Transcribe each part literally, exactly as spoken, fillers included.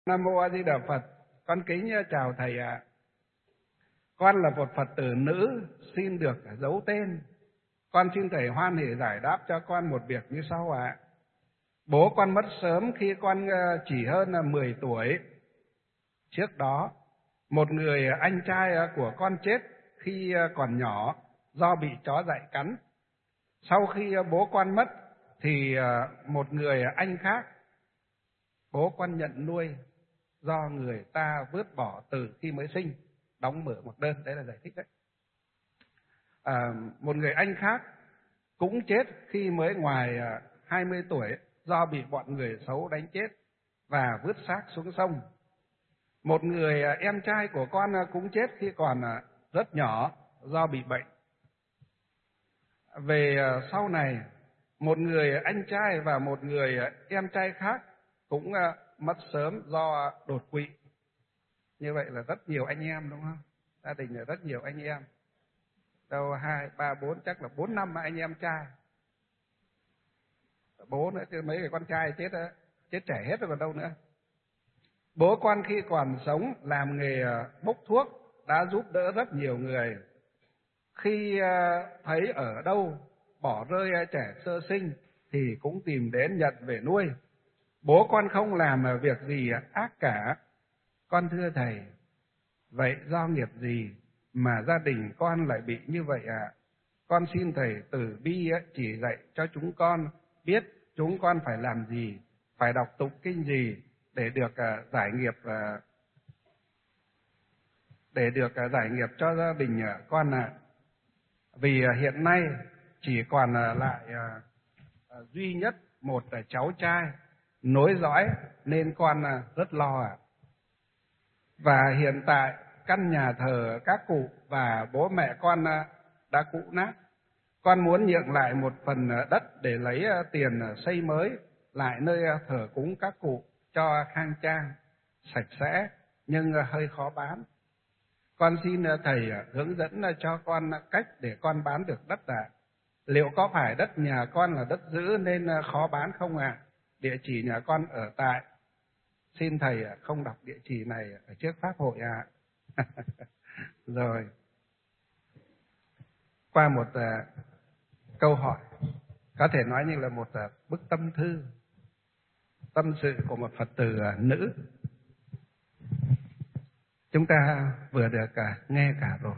Nam mô A Di Đà Phật. Con kính chào thầy ạ. À. Con là một Phật tử nữ, xin được giấu tên. Con xin thầy hoan hỉ giải đáp cho con một việc như sau ạ. À. Bố con mất sớm khi con chỉ hơn mười tuổi. Trước đó, một người anh trai của con chết khi còn nhỏ do bị chó dại cắn. Sau khi bố con mất thì một người anh khác bố con nhận nuôi do người ta vứt bỏ từ khi mới sinh, đóng mở một đơn, đấy là giải thích đấy. À, một người anh khác cũng chết khi mới ngoài hai mươi tuổi do bị bọn người xấu đánh chết và vứt xác xuống sông. Một người em trai của con cũng chết khi còn rất nhỏ do bị bệnh. Về sau này, một người anh trai và một người em trai khác cũng mất sớm do đột quỵ. Như vậy là rất nhiều anh em, đúng không? Gia đình là rất nhiều anh em. Đâu hai, ba, bốn, chắc là bốn năm anh em trai. Bố nữa, chứ mấy người con trai chết chết trẻ hết rồi còn đâu nữa. Bố con khi còn sống làm nghề bốc thuốc, đã giúp đỡ rất nhiều người. Khi thấy ở đâu bỏ rơi trẻ sơ sinh thì cũng tìm đến nhận về nuôi. Bố con không làm việc gì ác cả. Con thưa thầy, vậy do nghiệp gì mà gia đình con lại bị như vậy ạ? À? Con xin thầy từ bi chỉ dạy cho chúng con biết chúng con phải làm gì, phải đọc tụng kinh gì để được giải nghiệp, để được giải nghiệp cho gia đình con ạ. À. Vì hiện nay chỉ còn lại duy nhất một cháu trai nối dõi nên con rất lo ạ. À. Và hiện tại căn nhà thờ các cụ và bố mẹ con đã cũ nát. Con muốn nhượng lại một phần đất để lấy tiền xây mới lại nơi thờ cúng các cụ cho khang trang, sạch sẽ nhưng hơi khó bán. Con xin thầy hướng dẫn cho con cách để con bán được đất ạ. À. Liệu có phải đất nhà con là đất giữ nên khó bán không ạ? À? Địa chỉ nhà con ở tại. Xin thầy không đọc địa chỉ này ở trước pháp hội ạ. À. Rồi. Qua một uh, câu hỏi, có thể nói như là một uh, bức tâm thư, tâm sự của một Phật tử uh, nữ. Chúng ta vừa được uh, nghe cả rồi.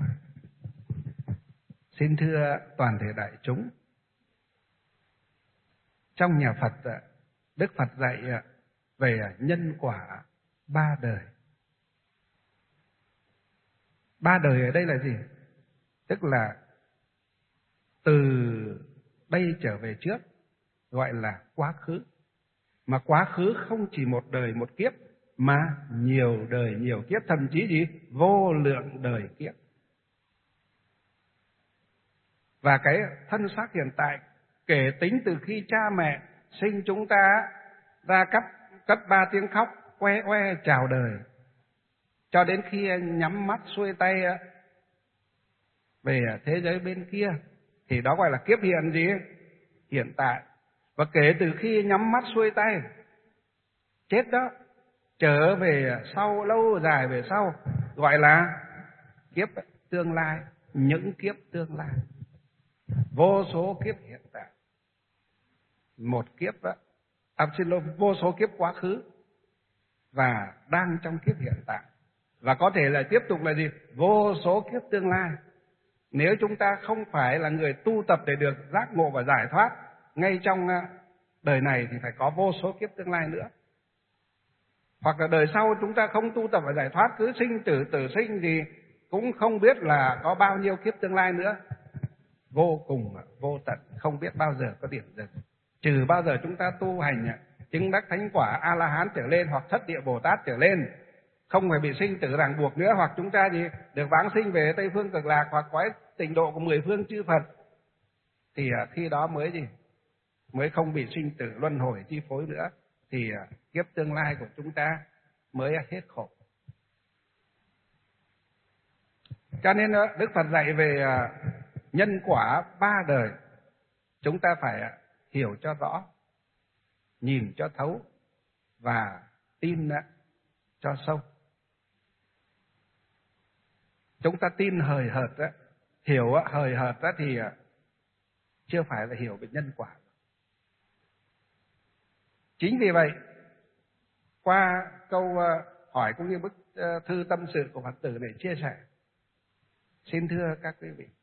Xin thưa toàn thể đại chúng, trong nhà Phật, uh, Đức Phật dạy uh, về nhân quả ba đời. Ba đời ở đây là gì? Tức là từ đây trở về trước, gọi là quá khứ. Mà quá khứ không chỉ một đời một kiếp, mà nhiều đời nhiều kiếp, thậm chí gì? Vô lượng đời kiếp. Và cái thân xác hiện tại, kể tính từ khi cha mẹ sinh chúng ta ra cắt cất ba tiếng khóc oe oe chào đời, cho đến khi nhắm mắt xuôi tay về thế giới bên kia, thì đó gọi là kiếp hiện gì? Hiện tại. Và kể từ khi nhắm mắt xuôi tay chết đó, trở về sau, lâu dài về sau, gọi là kiếp tương lai. Những kiếp tương lai, vô số kiếp hiện tại, một kiếp đó, à, xin lỗi, vô số kiếp quá khứ và đang trong kiếp hiện tại, và có thể là tiếp tục là gì? Vô số kiếp tương lai. Nếu chúng ta không phải là người tu tập để được giác ngộ và giải thoát ngay trong đời này thì phải có vô số kiếp tương lai nữa. Hoặc là đời sau chúng ta không tu tập và giải thoát, cứ sinh tử tử sinh thì cũng không biết là có bao nhiêu kiếp tương lai nữa. Vô cùng vô tận, không biết bao giờ có điểm dừng. Trừ bao giờ chúng ta tu hành chứng đắc thánh quả A-la-hán trở lên hoặc thất địa Bồ Tát trở lên, không phải bị sinh tử ràng buộc nữa, hoặc chúng ta gì được vãng sinh về Tây Phương Cực Lạc hoặc cõi tịnh độ của mười phương chư Phật, thì khi đó mới gì mới không bị sinh tử luân hồi chi phối nữa, thì kiếp tương lai của chúng ta mới hết khổ. Cho nên Đức Phật dạy về nhân quả ba đời, chúng ta phải hiểu cho rõ, nhìn cho thấu và tin cho sâu. Chúng ta tin hời hợt á, hiểu á, hời hợt á thì chưa phải là hiểu về nhân quả. Chính vì vậy, qua câu hỏi cũng như bức thư tâm sự của Phật tử này chia sẻ, xin thưa các quý vị,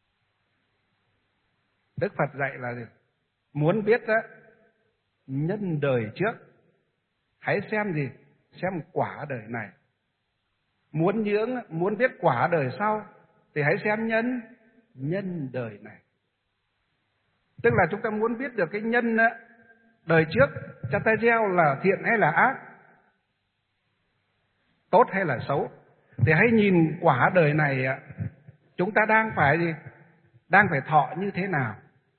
Đức Phật dạy là gì? Muốn biết á, nhân đời trước, hãy xem gì? Xem quả đời này. Muốn nhưỡng, muốn biết quả đời sau, thì hãy xem nhân, nhân đời này. Tức là chúng ta muốn biết được cái nhân á, đời trước cha ta gieo là thiện hay là ác, tốt hay là xấu, thì hãy nhìn quả đời này chúng ta đang phải gì? Đang phải thọ như thế nào?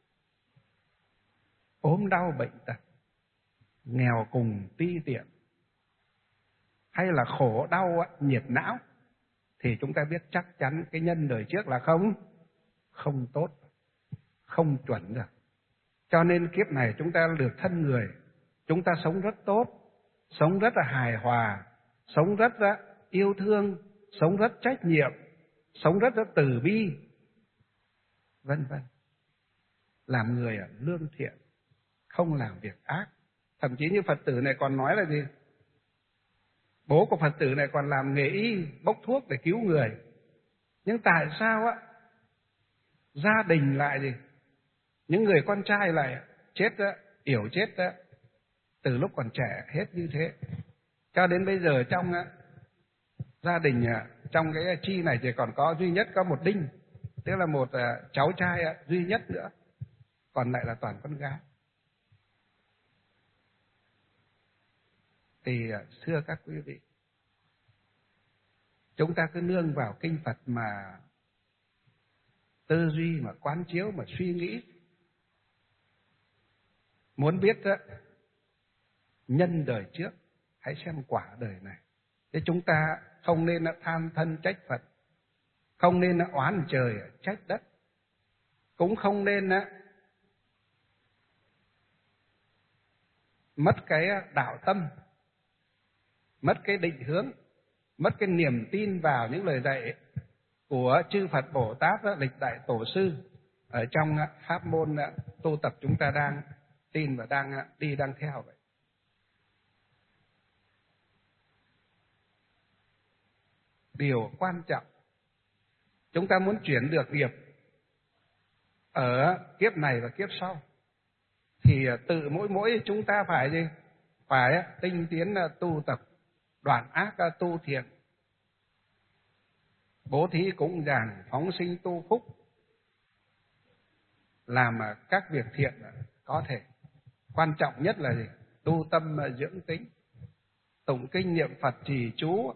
Ốm đau bệnh tật, nghèo cùng ti tiện, hay là khổ đau nhiệt não, thì chúng ta biết chắc chắn cái nhân đời trước là không không tốt, không chuẩn được. Cho nên kiếp này chúng ta được thân người, chúng ta sống rất tốt, sống rất là hài hòa, sống rất là yêu thương, sống rất trách nhiệm, sống rất là từ bi, vân vân. Làm người lương thiện, không làm việc ác. Thậm chí như Phật tử này còn nói là gì? Bố của Phật tử này còn làm nghề y, bốc thuốc để cứu người. Nhưng tại sao á gia đình lại gì? Những người con trai lại chết á, yểu chết á, từ lúc còn trẻ hết như thế. Cho đến bây giờ trong á, gia đình trong cái chi này chỉ còn có duy nhất có một đinh, tức là một cháu trai duy nhất nữa, còn lại là toàn con gái. Thì thưa các quý vị, chúng ta cứ nương vào kinh Phật mà tư duy, mà quán chiếu, mà suy nghĩ. Muốn biết đó, nhân đời trước, hãy xem quả đời này. Thế chúng ta không nên than thân trách Phật, không nên oán trời trách đất, cũng không nên mất cái đạo tâm, mất cái định hướng, mất cái niềm tin vào những lời dạy của chư Phật Bồ Tát, lịch đại tổ sư ở trong pháp môn tu tập chúng ta đang tin và đang đi, đang theo vậy. Điều quan trọng, chúng ta muốn chuyển được nghiệp ở kiếp này và kiếp sau, thì tự mỗi mỗi chúng ta phải gì? Phải tinh tiến tu tập, đoạn ác tu thiện, bố thí cúng dường, phóng sinh tu phúc, làm các việc thiện có thể. Quan trọng nhất là gì? Tu tâm dưỡng tính, tụng kinh niệm Phật trì chú,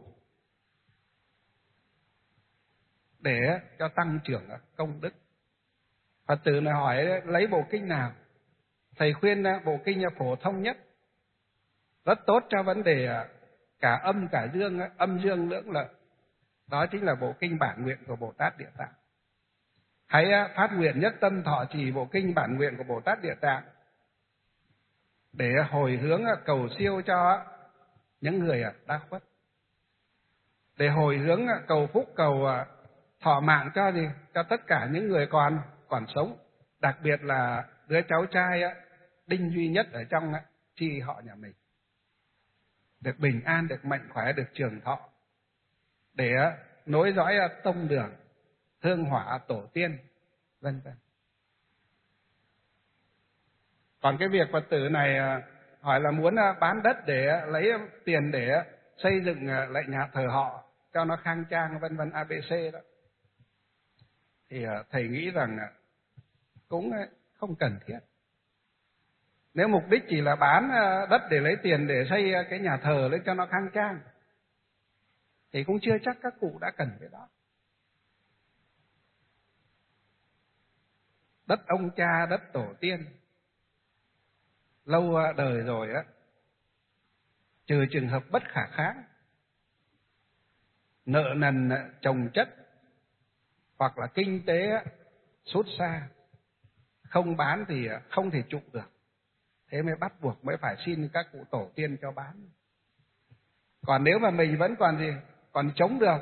để cho tăng trưởng công đức. Phật tử này hỏi lấy bộ kinh nào? Thầy khuyên bộ kinh phổ thông nhất, rất tốt cho vấn đề cả âm cả dương, âm dương lưỡng lợi. Đó chính là bộ kinh Bản Nguyện của Bồ Tát Địa Tạng. Hãy phát nguyện nhất tâm thọ trì bộ kinh Bản Nguyện của Bồ Tát Địa Tạng, để hồi hướng cầu siêu cho những người đã khuất, để hồi hướng cầu phúc, cầu thọ mạng cho gì? Cho tất cả những người còn còn sống, đặc biệt là đứa cháu trai đinh duy nhất ở trong chi họ nhà mình, được bình an, được mạnh khỏe, được trường thọ, để nối dõi tông đường, hương hỏa tổ tiên, vân vân. Còn cái việc Phật tử này hỏi là muốn bán đất để lấy tiền để xây dựng lại nhà thờ họ cho nó khang trang, vân vân a bê xê đó, thì thầy nghĩ rằng cũng không cần thiết. Nếu mục đích chỉ là bán đất để lấy tiền để xây cái nhà thờ lên cho nó khang trang, thì cũng chưa chắc các cụ đã cần cái đó. Đất ông cha, đất tổ tiên lâu đời rồi á, trừ trường hợp bất khả kháng, nợ nần chồng chất, hoặc là kinh tế sút xa, không bán thì không thể trụ được, thế mới bắt buộc mới phải xin các cụ tổ tiên cho bán. Còn nếu mà mình vẫn còn gì, còn chống được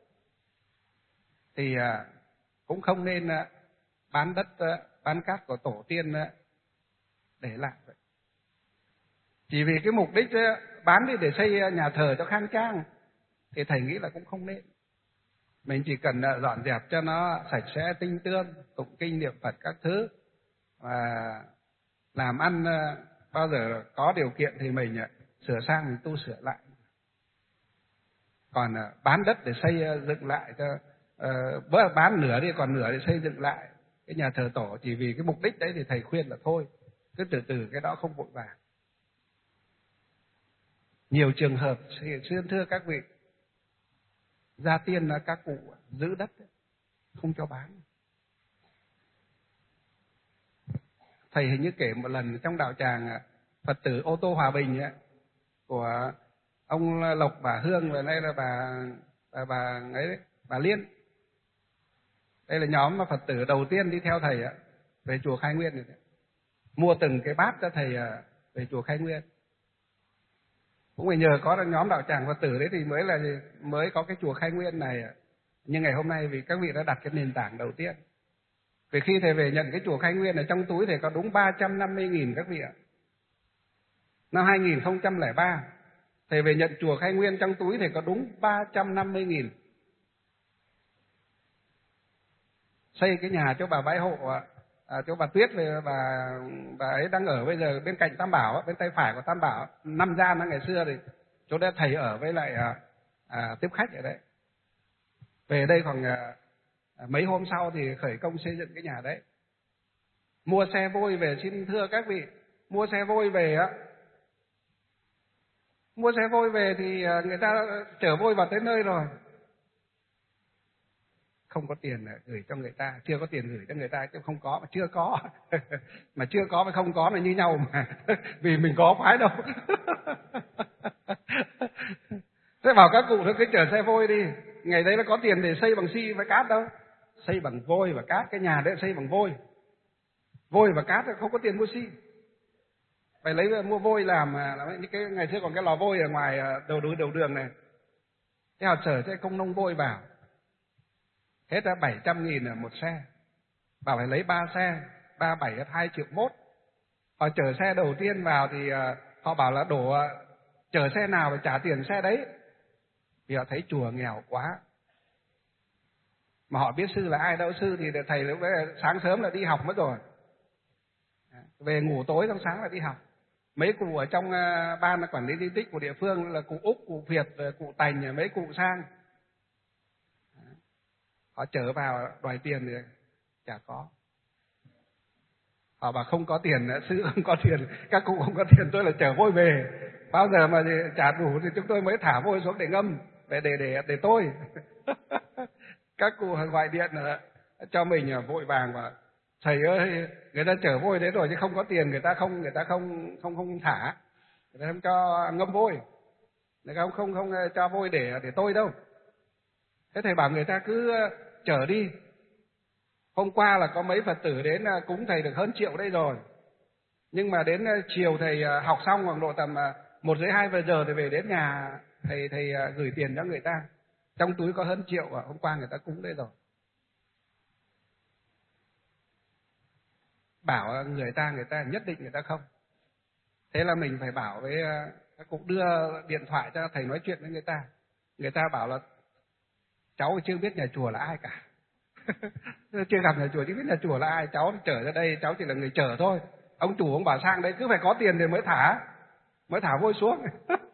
thì cũng không nên bán đất, bán cát của tổ tiên để lại. Chỉ vì cái mục đích bán đi để xây nhà thờ cho khang trang thì thầy nghĩ là cũng không nên. Mình chỉ cần dọn dẹp cho nó sạch sẽ, tinh tươm, tụng kinh niệm Phật các thứ, và làm ăn bao giờ có điều kiện thì mình sửa sang, mình tu sửa lại. Còn bán đất để xây dựng lại cho uh, bán nửa đi, còn nửa để xây dựng lại cái nhà thờ tổ chỉ vì cái mục đích đấy thì thầy khuyên là thôi, cứ từ từ, cái đó không vội vàng. Nhiều trường hợp xin thưa các vị, gia tiên là các cụ giữ đất không cho bán. Thầy hình như kể một lần trong đạo tràng Phật tử Ô Tô Hòa Bình ấy, của ông Lộc, bà Hương, và đây là bà bà bà ấy bà Liên. Đây là nhóm mà Phật tử đầu tiên đi theo thầy về chùa Khai Nguyên này, mua từng cái bát cho thầy về chùa Khai Nguyên. Cũng phải nhờ có nhóm đạo tràng Phật tử đấy thì mới là mới có cái chùa Khai Nguyên này. Nhưng ngày hôm nay vì các vị đã đặt cái nền tảng đầu tiên. Vì khi thầy về nhận cái chùa Khai Nguyên này, trong túi thầy có đúng ba trăm năm mươi nghìn các vị ạ. Năm hai nghìn không trăm lẻ ba, thầy về nhận chùa Khai Nguyên, trong túi thầy có đúng ba trăm năm mươi nghìn. Xây cái nhà cho bà Bái Hộ, à, cho bà Tuyết, về bà bà ấy đang ở bây giờ bên cạnh Tam Bảo, bên tay phải của Tam Bảo, năm gian đó ngày xưa thì chỗ đó thầy ở với lại à, à, tiếp khách ở đấy. Về đây khoảng à, mấy hôm sau thì khởi công xây dựng cái nhà đấy. Mua xe vôi về, xin thưa các vị, mua xe vôi về á, mua xe vôi về thì người ta chở vôi vào tới nơi rồi, không có tiền gửi cho người ta, chưa có tiền gửi cho người ta, chứ không có mà chưa có. Mà chưa có với không có là như nhau mà. Vì mình có phái đâu. Thế bảo các cụ thôi cứ chở xe vôi đi. Ngày đấy là có tiền để xây bằng xi với cát đâu. Xây bằng vôi và cát, cái nhà đấy xây bằng vôi. Vôi và cát không có tiền mua xi. Phải lấy mua vôi làm, làm những cái ngày xưa còn cái lò vôi ở ngoài đầu đường đầu đường này. Thế họ chở cái công nông vôi vào. Hết ra bảy trăm nghìn ở một xe. Bảo phải lấy ba xe, ba bảy là hai triệu mốt. Họ chở xe đầu tiên vào thì uh, họ bảo là đổ uh, chở xe nào phải trả tiền xe đấy. Vì họ thấy chùa nghèo quá. Mà họ biết sư là ai đâu, sư thì thầy lúc đấy sáng sớm là đi học mất rồi. Về ngủ tối xong sáng là đi học. Mấy cụ ở trong uh, ban quản lý di tích của địa phương là cụ Úc, cụ Việt, cụ Tành, mấy cụ sang. Họ chở vào đòi tiền thì chả có. Họ bảo không có tiền, sư không có tiền, các cụ không có tiền, tôi là chở vôi về. Bao giờ mà trả đủ thì chúng tôi mới thả vôi xuống để ngâm, để để để, để tôi. Các cụ gọi điện cho mình vội vàng và thầy ơi, người ta chở vôi đấy rồi chứ không có tiền, người ta không người ta không không không thả, người ta không cho ngâm vôi, người ta không không không cho vôi để để tôi đâu. Thế thầy bảo người ta cứ chở đi. Hôm qua là có mấy Phật tử đến cúng thầy được hơn triệu đây rồi. Nhưng mà đến chiều thầy học xong khoảng độ tầm một rưỡi hai giờ thì về đến nhà thầy thầy gửi tiền cho người ta. Trong túi có hơn triệu, và hôm qua người ta cúng đây rồi. Bảo người ta, người ta nhất định người ta không. Thế là mình phải bảo với các cụ đưa điện thoại cho thầy nói chuyện với người ta. Người ta bảo là cháu chưa biết nhà chùa là ai cả. Chưa gặp nhà chùa, chứ biết nhà chùa là ai. Cháu chở ra đây, cháu chỉ là người chở thôi. Ông chủ ông bảo sang đây cứ phải có tiền thì mới thả, mới thả vôi xuống.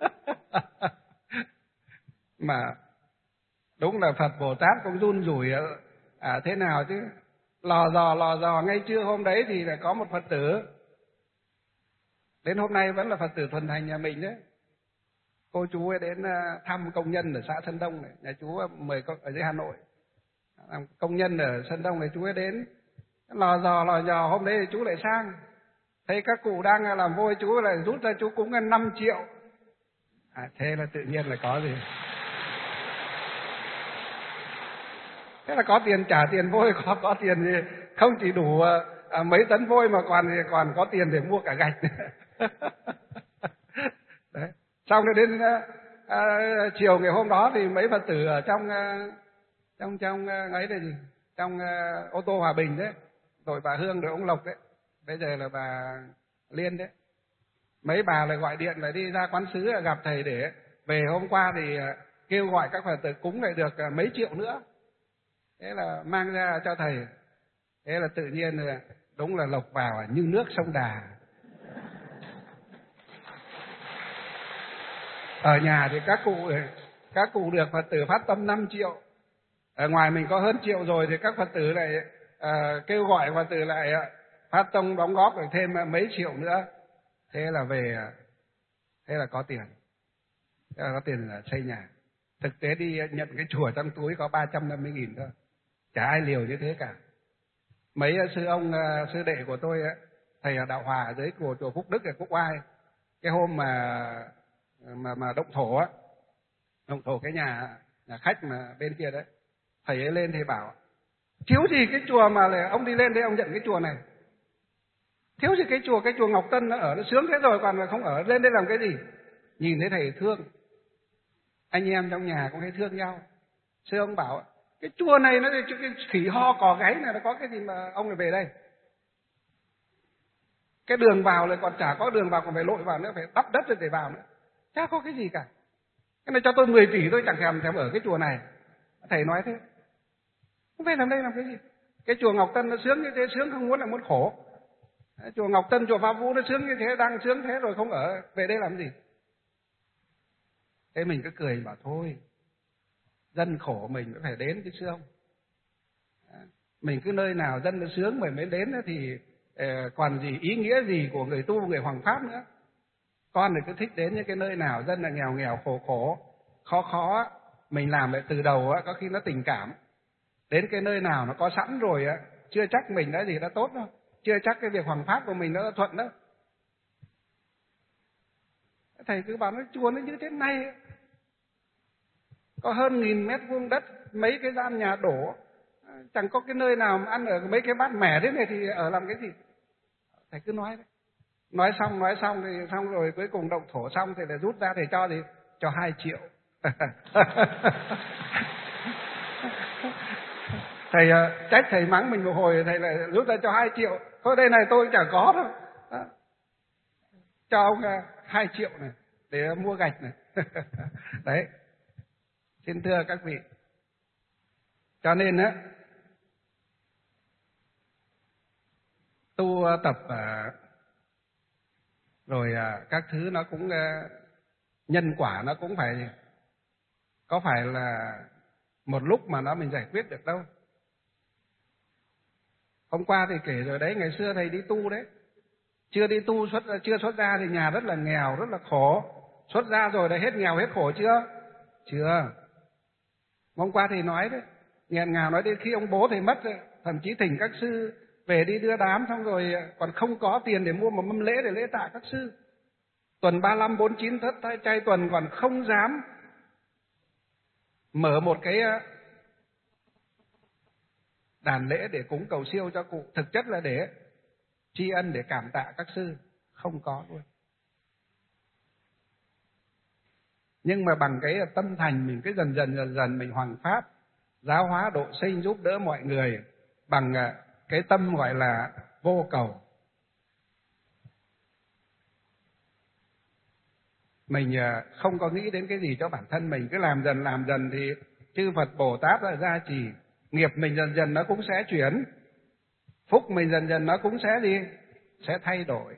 Mà đúng là Phật Bồ Tát cũng run rủi à, thế nào chứ. Lò dò lò dò ngay trưa hôm đấy thì là có một Phật tử, đến hôm nay vẫn là Phật tử thuần thành nhà mình đấy. Cô chú ấy đến thăm công nhân ở xã Sơn Đông này, nhà chú mời ở dưới Hà Nội. Công nhân ở Sơn Đông này chú ấy đến, lò dò lò dò hôm đấy thì chú lại sang. Thấy các cụ đang làm vôi, chú lại rút ra chú cúng năm triệu. À, thế là tự nhiên là có gì. Thế là có tiền trả tiền vôi, có có tiền gì, không chỉ đủ à, mấy tấn vôi mà còn còn có tiền để mua cả gạch. Đấy. Xong rồi đến à, chiều ngày hôm đó thì mấy Phật tử ở trong trong trong ấy là gì, trong uh, ô tô Hòa Bình đấy, rồi bà Hương rồi ông Lộc đấy, bây giờ là bà Liên đấy, mấy bà lại gọi điện là đi ra quán sứ gặp thầy để về. Hôm qua thì uh, kêu gọi các Phật tử cúng lại được uh, mấy triệu nữa, thế là mang ra cho thầy. Thế là tự nhiên là đúng là lộc vào như nước sông Đà. Ở nhà thì các cụ các cụ được Phật tử phát tâm năm triệu. Ở ngoài mình có hơn triệu rồi thì các Phật tử lại uh, kêu gọi Phật tử lại uh, phát tâm đóng góp được thêm mấy triệu nữa. Thế là về, thế là có tiền. Thế là có tiền là xây nhà. Thực tế đi nhận cái chùa trong túi có ba trăm năm mươi nghìn thôi. Chả ai liều như thế cả. Mấy sư ông, sư đệ của tôi, thầy ở Đạo Hòa ở dưới của chùa Phúc Đức ở Quốc Oai, cái hôm mà mà mà động thổ á, động thổ cái nhà nhà khách mà bên kia đấy, thầy ấy lên thầy bảo thiếu gì cái chùa mà là ông đi lên đây ông nhận cái chùa này, thiếu gì cái chùa, cái chùa Ngọc Tân nó ở nó sướng thế rồi còn không ở, lên đây làm cái gì. Nhìn thấy thầy thương, anh em trong nhà cũng thấy thương nhau. Sư ông bảo cái chùa này nó cái khỉ ho cò gáy này, nó có cái gì mà ông lại về đây. Cái đường vào lại còn chả có đường vào, còn phải lội vào nữa, phải đắp đất để vào nữa, chả có cái gì cả. Cái này cho tôi mười tỷ tôi chẳng thèm thèm ở cái chùa này. Thầy nói thế, không phải làm đây làm cái gì. Cái chùa Ngọc Tân nó sướng như thế, sướng không muốn là muốn khổ. Chùa Ngọc Tân, chùa Pháp Vũ nó sướng như thế, đang sướng thế rồi không ở, về đây làm gì. Thế mình cứ cười bảo thôi, dân khổ mình mới phải đến chứ không. Mình cứ nơi nào dân nó sướng mình mới đến thì còn gì ý nghĩa gì của người tu, người hoằng pháp nữa. Con thì cứ thích đến những cái nơi nào dân là nghèo nghèo khổ khổ, khó khó, mình làm lại từ đầu có khi nó tình cảm. Đến cái nơi nào nó có sẵn rồi chưa chắc mình đã gì đã tốt đâu, chưa chắc cái việc hoằng pháp của mình nó đã thuận đâu. Thầy cứ bảo nó chùa nó như thế này, có hơn nghìn mét vuông đất, mấy cái gian nhà đổ, chẳng có cái nơi nào mà ăn ở mấy cái bát mẻ thế này thì ở làm cái gì. Thầy cứ nói đấy, nói xong nói xong thì xong rồi cuối cùng động thổ xong thì lại rút ra thầy cho gì, cho hai triệu. Thầy trách thầy mắng mình một hồi, thầy lại rút ra cho hai triệu. Thôi đây này tôi chả có đâu, đó. Cho ông hai triệu này để mua gạch này. Đấy, xin thưa các vị, cho nên á, tu tập rồi các thứ nó cũng nhân quả nó cũng phải, có phải là một lúc mà nó mình giải quyết được đâu. Hôm qua thì kể rồi đấy, ngày xưa thầy đi tu đấy, chưa đi tu xuất chưa xuất ra thì nhà rất là nghèo, rất là khổ. Xuất ra rồi đã hết nghèo hết khổ chưa? Chưa. Hôm qua thầy nói đấy, nghẹn ngào nói đến khi ông bố thầy mất, thậm chí thỉnh các sư về đi đưa đám, xong rồi còn không có tiền để mua một mâm lễ để lễ tạ các sư. Tuần ba mươi lăm, bốn mươi chín thất chay tuần còn không dám mở một cái đàn lễ để cúng cầu siêu cho cụ, thực chất là để tri ân, để cảm tạ các sư, không có luôn. Nhưng mà bằng cái tâm thành mình cứ dần dần dần dần mình hoằng pháp, giáo hóa độ sinh, giúp đỡ mọi người bằng cái tâm gọi là vô cầu. Mình không có nghĩ đến cái gì cho bản thân mình, cứ làm dần làm dần thì chư Phật Bồ Tát là gia trì, nghiệp mình dần dần nó cũng sẽ chuyển, phúc mình dần dần nó cũng sẽ gì, sẽ thay đổi.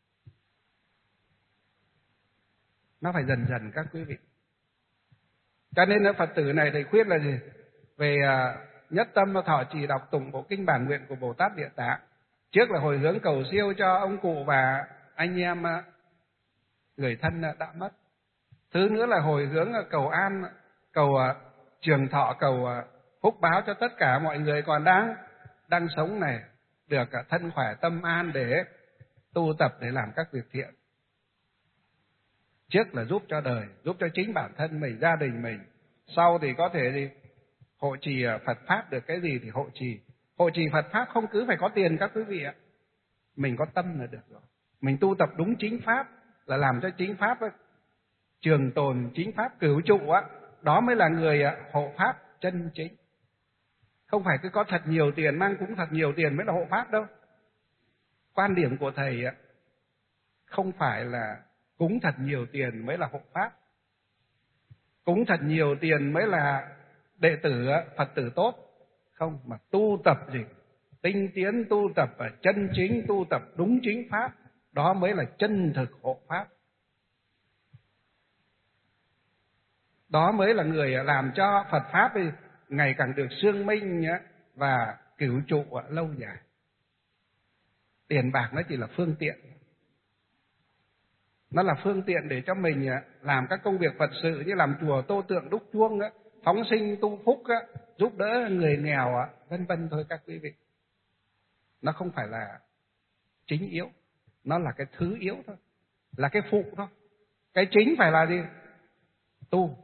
Nó phải dần dần các quý vị. Cho nên là Phật tử này thầy khuyên là gì? Về nhất tâm thọ trì đọc tụng bộ kinh bản nguyện của Bồ Tát Địa Tạng. Trước là hồi hướng cầu siêu cho ông cụ và anh em người thân đã mất. Thứ nữa là hồi hướng cầu an, cầu trường thọ, cầu phúc báo cho tất cả mọi người còn đang đang sống này, được thân khỏe tâm an để tu tập, để làm các việc thiện. Trước là giúp cho đời, giúp cho chính bản thân mình, gia đình mình. Sau thì có thể gì hộ trì Phật Pháp, được cái gì thì hộ trì. Hộ trì Phật Pháp không cứ phải có tiền các quý vị ạ. Mình có tâm là được rồi. Mình tu tập đúng chính Pháp, là làm cho chính Pháp ấy, trường tồn chính pháp cửu trụ á, đó mới là người hộ pháp chân chính. Không phải cứ có thật nhiều tiền, mang cúng thật nhiều tiền mới là hộ pháp đâu. Quan điểm của thầy á, không phải là cúng thật nhiều tiền mới là hộ pháp. Cúng thật nhiều tiền mới là đệ tử Phật tử tốt. Không, mà tu tập gì? Tinh tiến tu tập và chân chính tu tập đúng chính pháp, đó mới là chân thực hộ pháp. Đó mới là người làm cho Phật pháp ngày càng được xương minh và cửu trụ lâu dài. Tiền bạc nó chỉ là phương tiện. Nó là phương tiện để cho mình làm các công việc Phật sự như làm chùa, tô tượng, đúc chuông, phóng sinh, tu phúc, giúp đỡ người nghèo, vân vân thôi các quý vị. Nó không phải là chính yếu, nó là cái thứ yếu thôi, là cái phụ thôi. Cái chính phải là gì? Tu.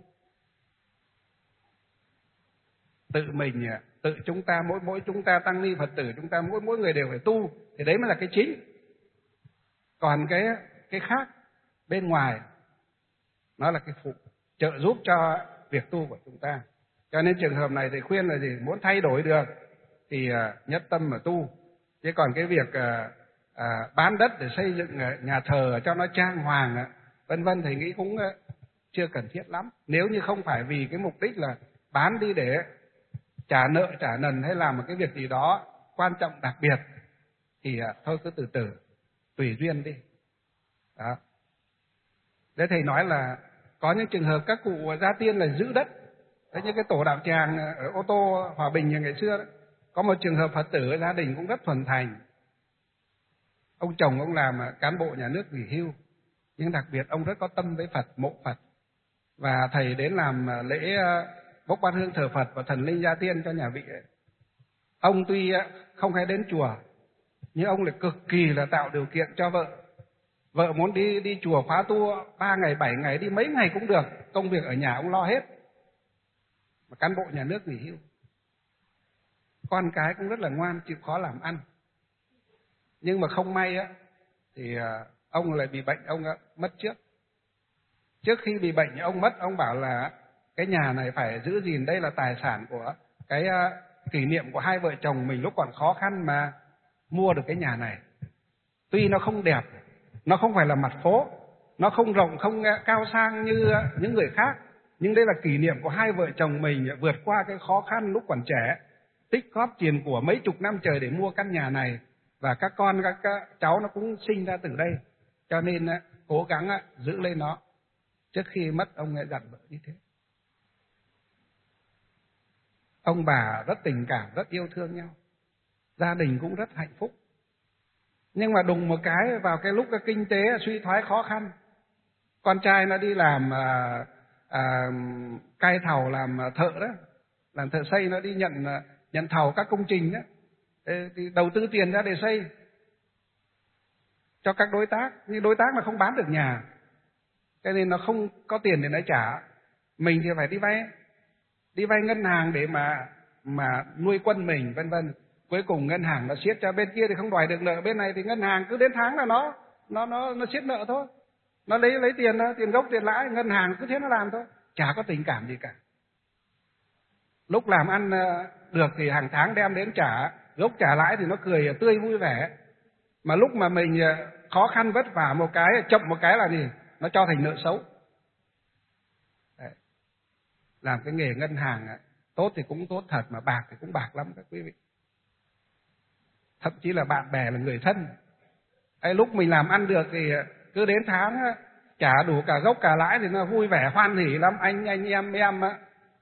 Tự mình, tự chúng ta, mỗi mỗi chúng ta tăng ni Phật tử, chúng ta mỗi mỗi người đều phải tu, thì đấy mới là cái chính. Còn cái cái khác bên ngoài nó là cái phụ, trợ giúp cho việc tu của chúng ta. Cho nên trường hợp này thì khuyên là gì? Muốn thay đổi được thì nhất tâm mà tu. Chứ còn cái việc à, à, bán đất để xây dựng nhà thờ cho nó trang hoàng vân vân thì nghĩ cũng chưa cần thiết lắm. Nếu như không phải vì cái mục đích là bán đi để trả nợ trả nần hay làm một cái việc gì đó quan trọng đặc biệt thì à, thôi cứ từ từ tùy duyên đi. Đó. Để thầy nói là có những trường hợp các cụ gia tiên là giữ đất. Đấy, như cái tổ đạo tràng ở ô tô Hòa Bình như ngày xưa đó. Có một trường hợp Phật tử ở gia đình cũng rất thuần thành. Ông chồng ông làm cán bộ nhà nước nghỉ hưu, nhưng đặc biệt ông rất có tâm với Phật, mộ Phật. Và thầy đến làm lễ bốc bát hương thờ Phật và thần linh gia tiên cho nhà vị. Ông tuy không hay đến chùa, nhưng ông lại cực kỳ là tạo điều kiện cho vợ. Vợ muốn đi đi chùa khóa tu ba ngày, bảy ngày, đi mấy ngày cũng được. Công việc ở nhà ông lo hết. Mà cán bộ nhà nước nghỉ hưu. Con cái cũng rất là ngoan, chịu khó làm ăn. Nhưng mà không may á, thì ông lại bị bệnh, ông mất trước. Trước khi bị bệnh ông mất, ông bảo là cái nhà này phải giữ gìn, đây là tài sản của cái kỷ niệm của hai vợ chồng mình lúc còn khó khăn mà mua được cái nhà này. Tuy nó không đẹp, nó không phải là mặt phố, nó không rộng, không cao sang như những người khác, nhưng đây là kỷ niệm của hai vợ chồng mình vượt qua cái khó khăn lúc còn trẻ, tích góp tiền của mấy chục năm trời để mua căn nhà này, và các con các cháu nó cũng sinh ra từ đây, cho nên cố gắng giữ lên nó. Trước khi mất ông lại dặn vợ như thế. Ông bà rất tình cảm, rất yêu thương nhau, gia đình cũng rất hạnh phúc. Nhưng mà đùng một cái vào cái lúc cái kinh tế suy thoái khó khăn, con trai nó đi làm à, à, cai thầu, làm thợ đó, làm thợ xây, nó đi nhận nhận thầu các công trình đó, thì đầu tư tiền ra để xây cho các đối tác, nhưng đối tác mà không bán được nhà, cho nên nó không có tiền để nó trả. Mình thì phải đi vay, đi vay ngân hàng để mà mà nuôi quân mình, vân vân. Cuối cùng ngân hàng nó siết cho, bên kia thì không đòi được nợ, bên này thì ngân hàng cứ đến tháng là nó nó nó nó siết nợ thôi. Nó lấy lấy tiền đó, tiền gốc tiền lãi, ngân hàng cứ thế nó làm thôi, chả có tình cảm gì cả. Lúc làm ăn được thì hàng tháng đem đến trả gốc trả lãi thì nó cười tươi vui vẻ. Mà lúc mà mình khó khăn vất vả một cái, chậm một cái là gì? Nó cho thành nợ xấu. Đấy. Làm cái nghề ngân hàng tốt thì cũng tốt thật, mà bạc thì cũng bạc lắm các quý vị. Thậm chí là bạn bè là người thân. Ấy, lúc mình làm ăn được thì cứ đến tháng trả đủ cả gốc cả lãi thì nó vui vẻ hoan hỉ lắm, anh anh em em á,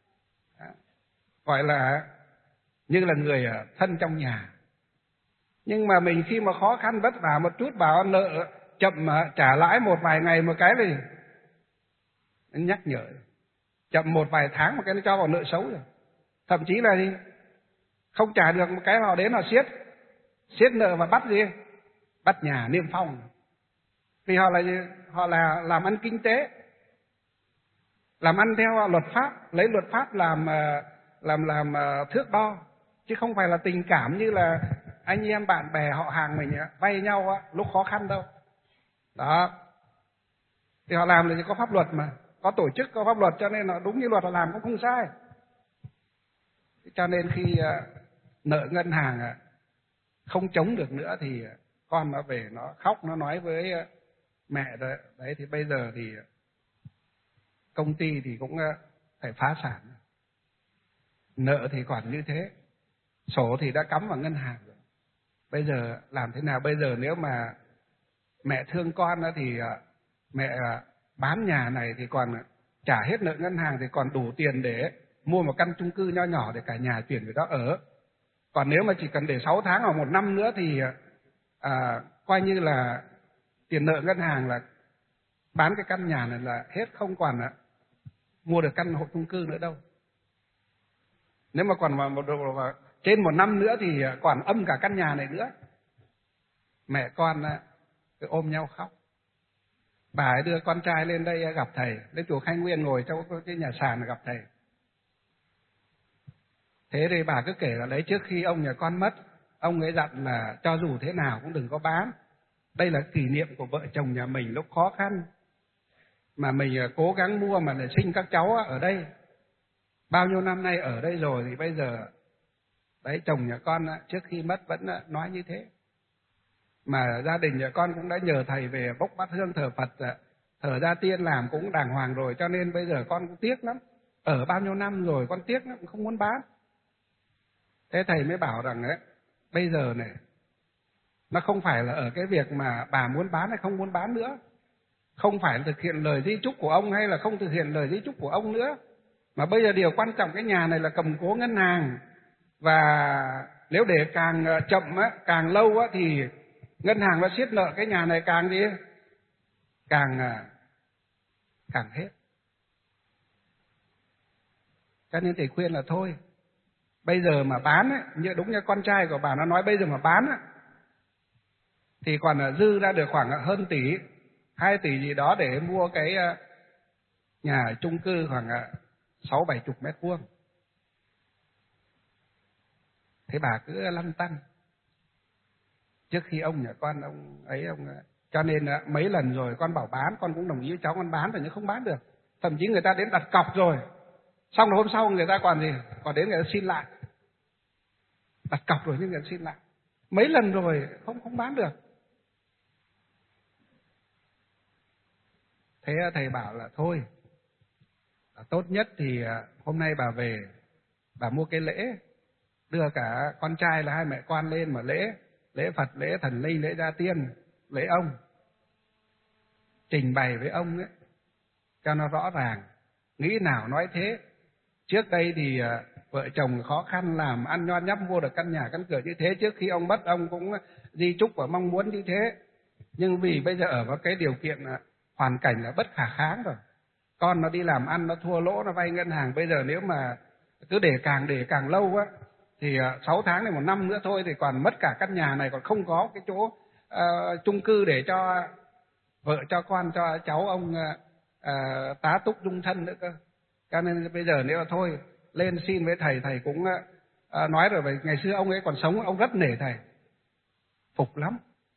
gọi là như là người thân trong nhà. Nhưng mà mình khi mà khó khăn vất vả một chút, bảo nợ chậm trả lãi một vài ngày một cái thì nhắc nhở, chậm một vài tháng một cái nó cho vào nợ xấu rồi. Thậm chí là gì? Không trả được một cái vào đến họ siết siết nợ và bắt gì? Bắt nhà niêm phong. Vì họ là họ là làm ăn kinh tế, làm ăn theo luật pháp, lấy luật pháp làm làm làm thước đo, chứ không phải là tình cảm như là anh em bạn bè họ hàng mình vay nhau lúc khó khăn đâu. Đó. Thì họ làm thì có pháp luật mà, có tổ chức, có pháp luật, cho nên là đúng như luật họ làm cũng không sai. Cho nên khi nợ ngân hàng không chống được nữa thì con nó về nó khóc, nó nói với mẹ đấy, đấy thì bây giờ thì công ty thì cũng phải phá sản. Nợ thì còn như thế, sổ thì đã cắm vào ngân hàng rồi. Bây giờ làm thế nào? Bây giờ nếu mà mẹ thương con thì mẹ bán nhà này thì còn trả hết nợ ngân hàng, thì còn đủ tiền để mua một căn chung cư nho nhỏ để cả nhà chuyển về đó ở. Còn nếu mà chỉ cần để sáu tháng hoặc một năm nữa thì à, coi như là tiền nợ ngân hàng là bán cái căn nhà này là hết, không còn mua được căn hộ chung cư nữa đâu. Nếu mà còn mà một, một, trên một năm nữa thì còn âm cả căn nhà này nữa. Mẹ con cứ ôm nhau khóc. Bà ấy đưa con trai lên đây gặp thầy, lên chùa Khai Nguyên ngồi trong cái nhà sàn gặp thầy. Thế thì bà cứ kể là đấy, trước khi ông nhà con mất, ông ấy dặn là cho dù thế nào cũng đừng có bán. Đây là kỷ niệm của vợ chồng nhà mình lúc khó khăn, mà mình cố gắng mua mà để sinh các cháu ở đây. Bao nhiêu năm nay ở đây rồi thì bây giờ đấy, chồng nhà con trước khi mất vẫn nói như thế. Mà gia đình nhà con cũng đã nhờ thầy về bốc bát hương thờ Phật, thờ gia tiên làm cũng đàng hoàng rồi, cho nên bây giờ con cũng tiếc lắm. Ở bao nhiêu năm rồi con tiếc lắm, không muốn bán. Thế thầy mới bảo rằng ấy, bây giờ này, nó không phải là ở cái việc mà bà muốn bán hay không muốn bán nữa. Không phải thực hiện lời di chúc của ông hay là không thực hiện lời di chúc của ông nữa. Mà bây giờ điều quan trọng cái nhà này là cầm cố ngân hàng. Và nếu để càng chậm, á, càng lâu á, thì ngân hàng nó siết nợ cái nhà này càng gì? Càng, càng hết. Cho nên thầy khuyên là thôi, bây giờ mà bán ấy, như đúng như con trai của bà nó nói, bây giờ mà bán ấy, thì còn dư ra được khoảng hơn tỷ, hai tỷ gì đó để mua cái nhà chung cư khoảng sáu bảy chục mét vuông. Thế bà cứ lăn tăn. Trước khi ông nhà con ông ấy ông cho nên mấy lần rồi con bảo bán, con cũng đồng ý với cháu con bán rồi nhưng không bán được. Thậm chí người ta đến đặt cọc rồi, xong rồi hôm sau người ta còn gì, còn đến người ta xin lại. Đặt cọc rồi nhưng người ta xin lại. Mấy lần rồi không không bán được. Thế thầy bảo là thôi, tốt nhất thì hôm nay bà về, bà mua cái lễ, đưa cả con trai là hai mẹ con lên mà lễ, lễ Phật, lễ thần linh, lễ gia tiên, lễ ông, trình bày với ông ấy, cho nó rõ ràng, nghĩ nào nói thế. Trước đây thì vợ chồng khó khăn làm ăn nho nhắp mua được căn nhà căn cửa như thế, trước khi ông mất ông cũng di chúc và mong muốn như thế. Nhưng vì bây giờ ở vào cái điều kiện hoàn cảnh là bất khả kháng rồi, con nó đi làm ăn nó thua lỗ, nó vay ngân hàng, bây giờ nếu mà cứ để càng để càng lâu á thì sáu tháng này một năm nữa thôi thì còn mất cả căn nhà này, còn không có cái chỗ uh, chung cư để cho vợ cho con cho cháu ông uh, tá túc dung thân nữa cơ. Cho nên bây giờ nếu mà thôi lên xin với thầy, thầy cũng uh, nói rồi, vậy ngày xưa ông ấy còn sống ông rất nể thầy, phục lắm,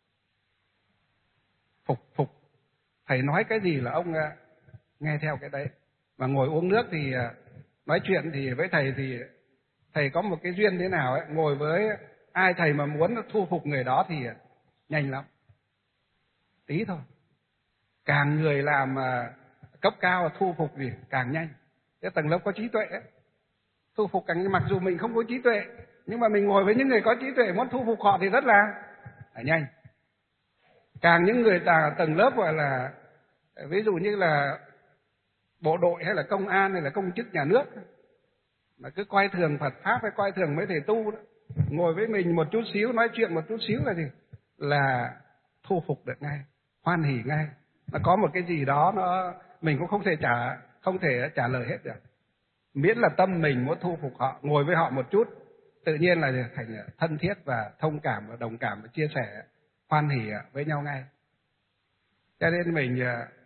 phục phục thầy nói cái gì là ông uh, nghe theo cái đấy. Mà ngồi uống nước thì uh, nói chuyện thì với thầy thì thầy có một cái duyên thế nào ấy, ngồi với ai thầy mà muốn thu phục người đó thì nhanh lắm, tí thôi. Càng người làm cấp cao thu phục gì càng nhanh. Cái tầng lớp có trí tuệ ấy, thu phục càng, mặc dù mình không có trí tuệ nhưng mà mình ngồi với những người có trí tuệ muốn thu phục họ thì rất là, là nhanh. Càng những người tầng lớp gọi là ví dụ như là bộ đội hay là công an hay là công chức nhà nước mà cứ coi thường Phật pháp hay coi thường mấy thầy tu đó, ngồi với mình một chút xíu, nói chuyện một chút xíu là gì, là thu phục được ngay, hoan hỉ ngay. Nó có một cái gì đó nó mình cũng không thể trả không thể trả lời hết được. Miễn là tâm mình muốn thu phục họ, ngồi với họ một chút, tự nhiên là thành thân thiết và thông cảm và đồng cảm và chia sẻ, hoan hỉ với nhau ngay. Cho nên mình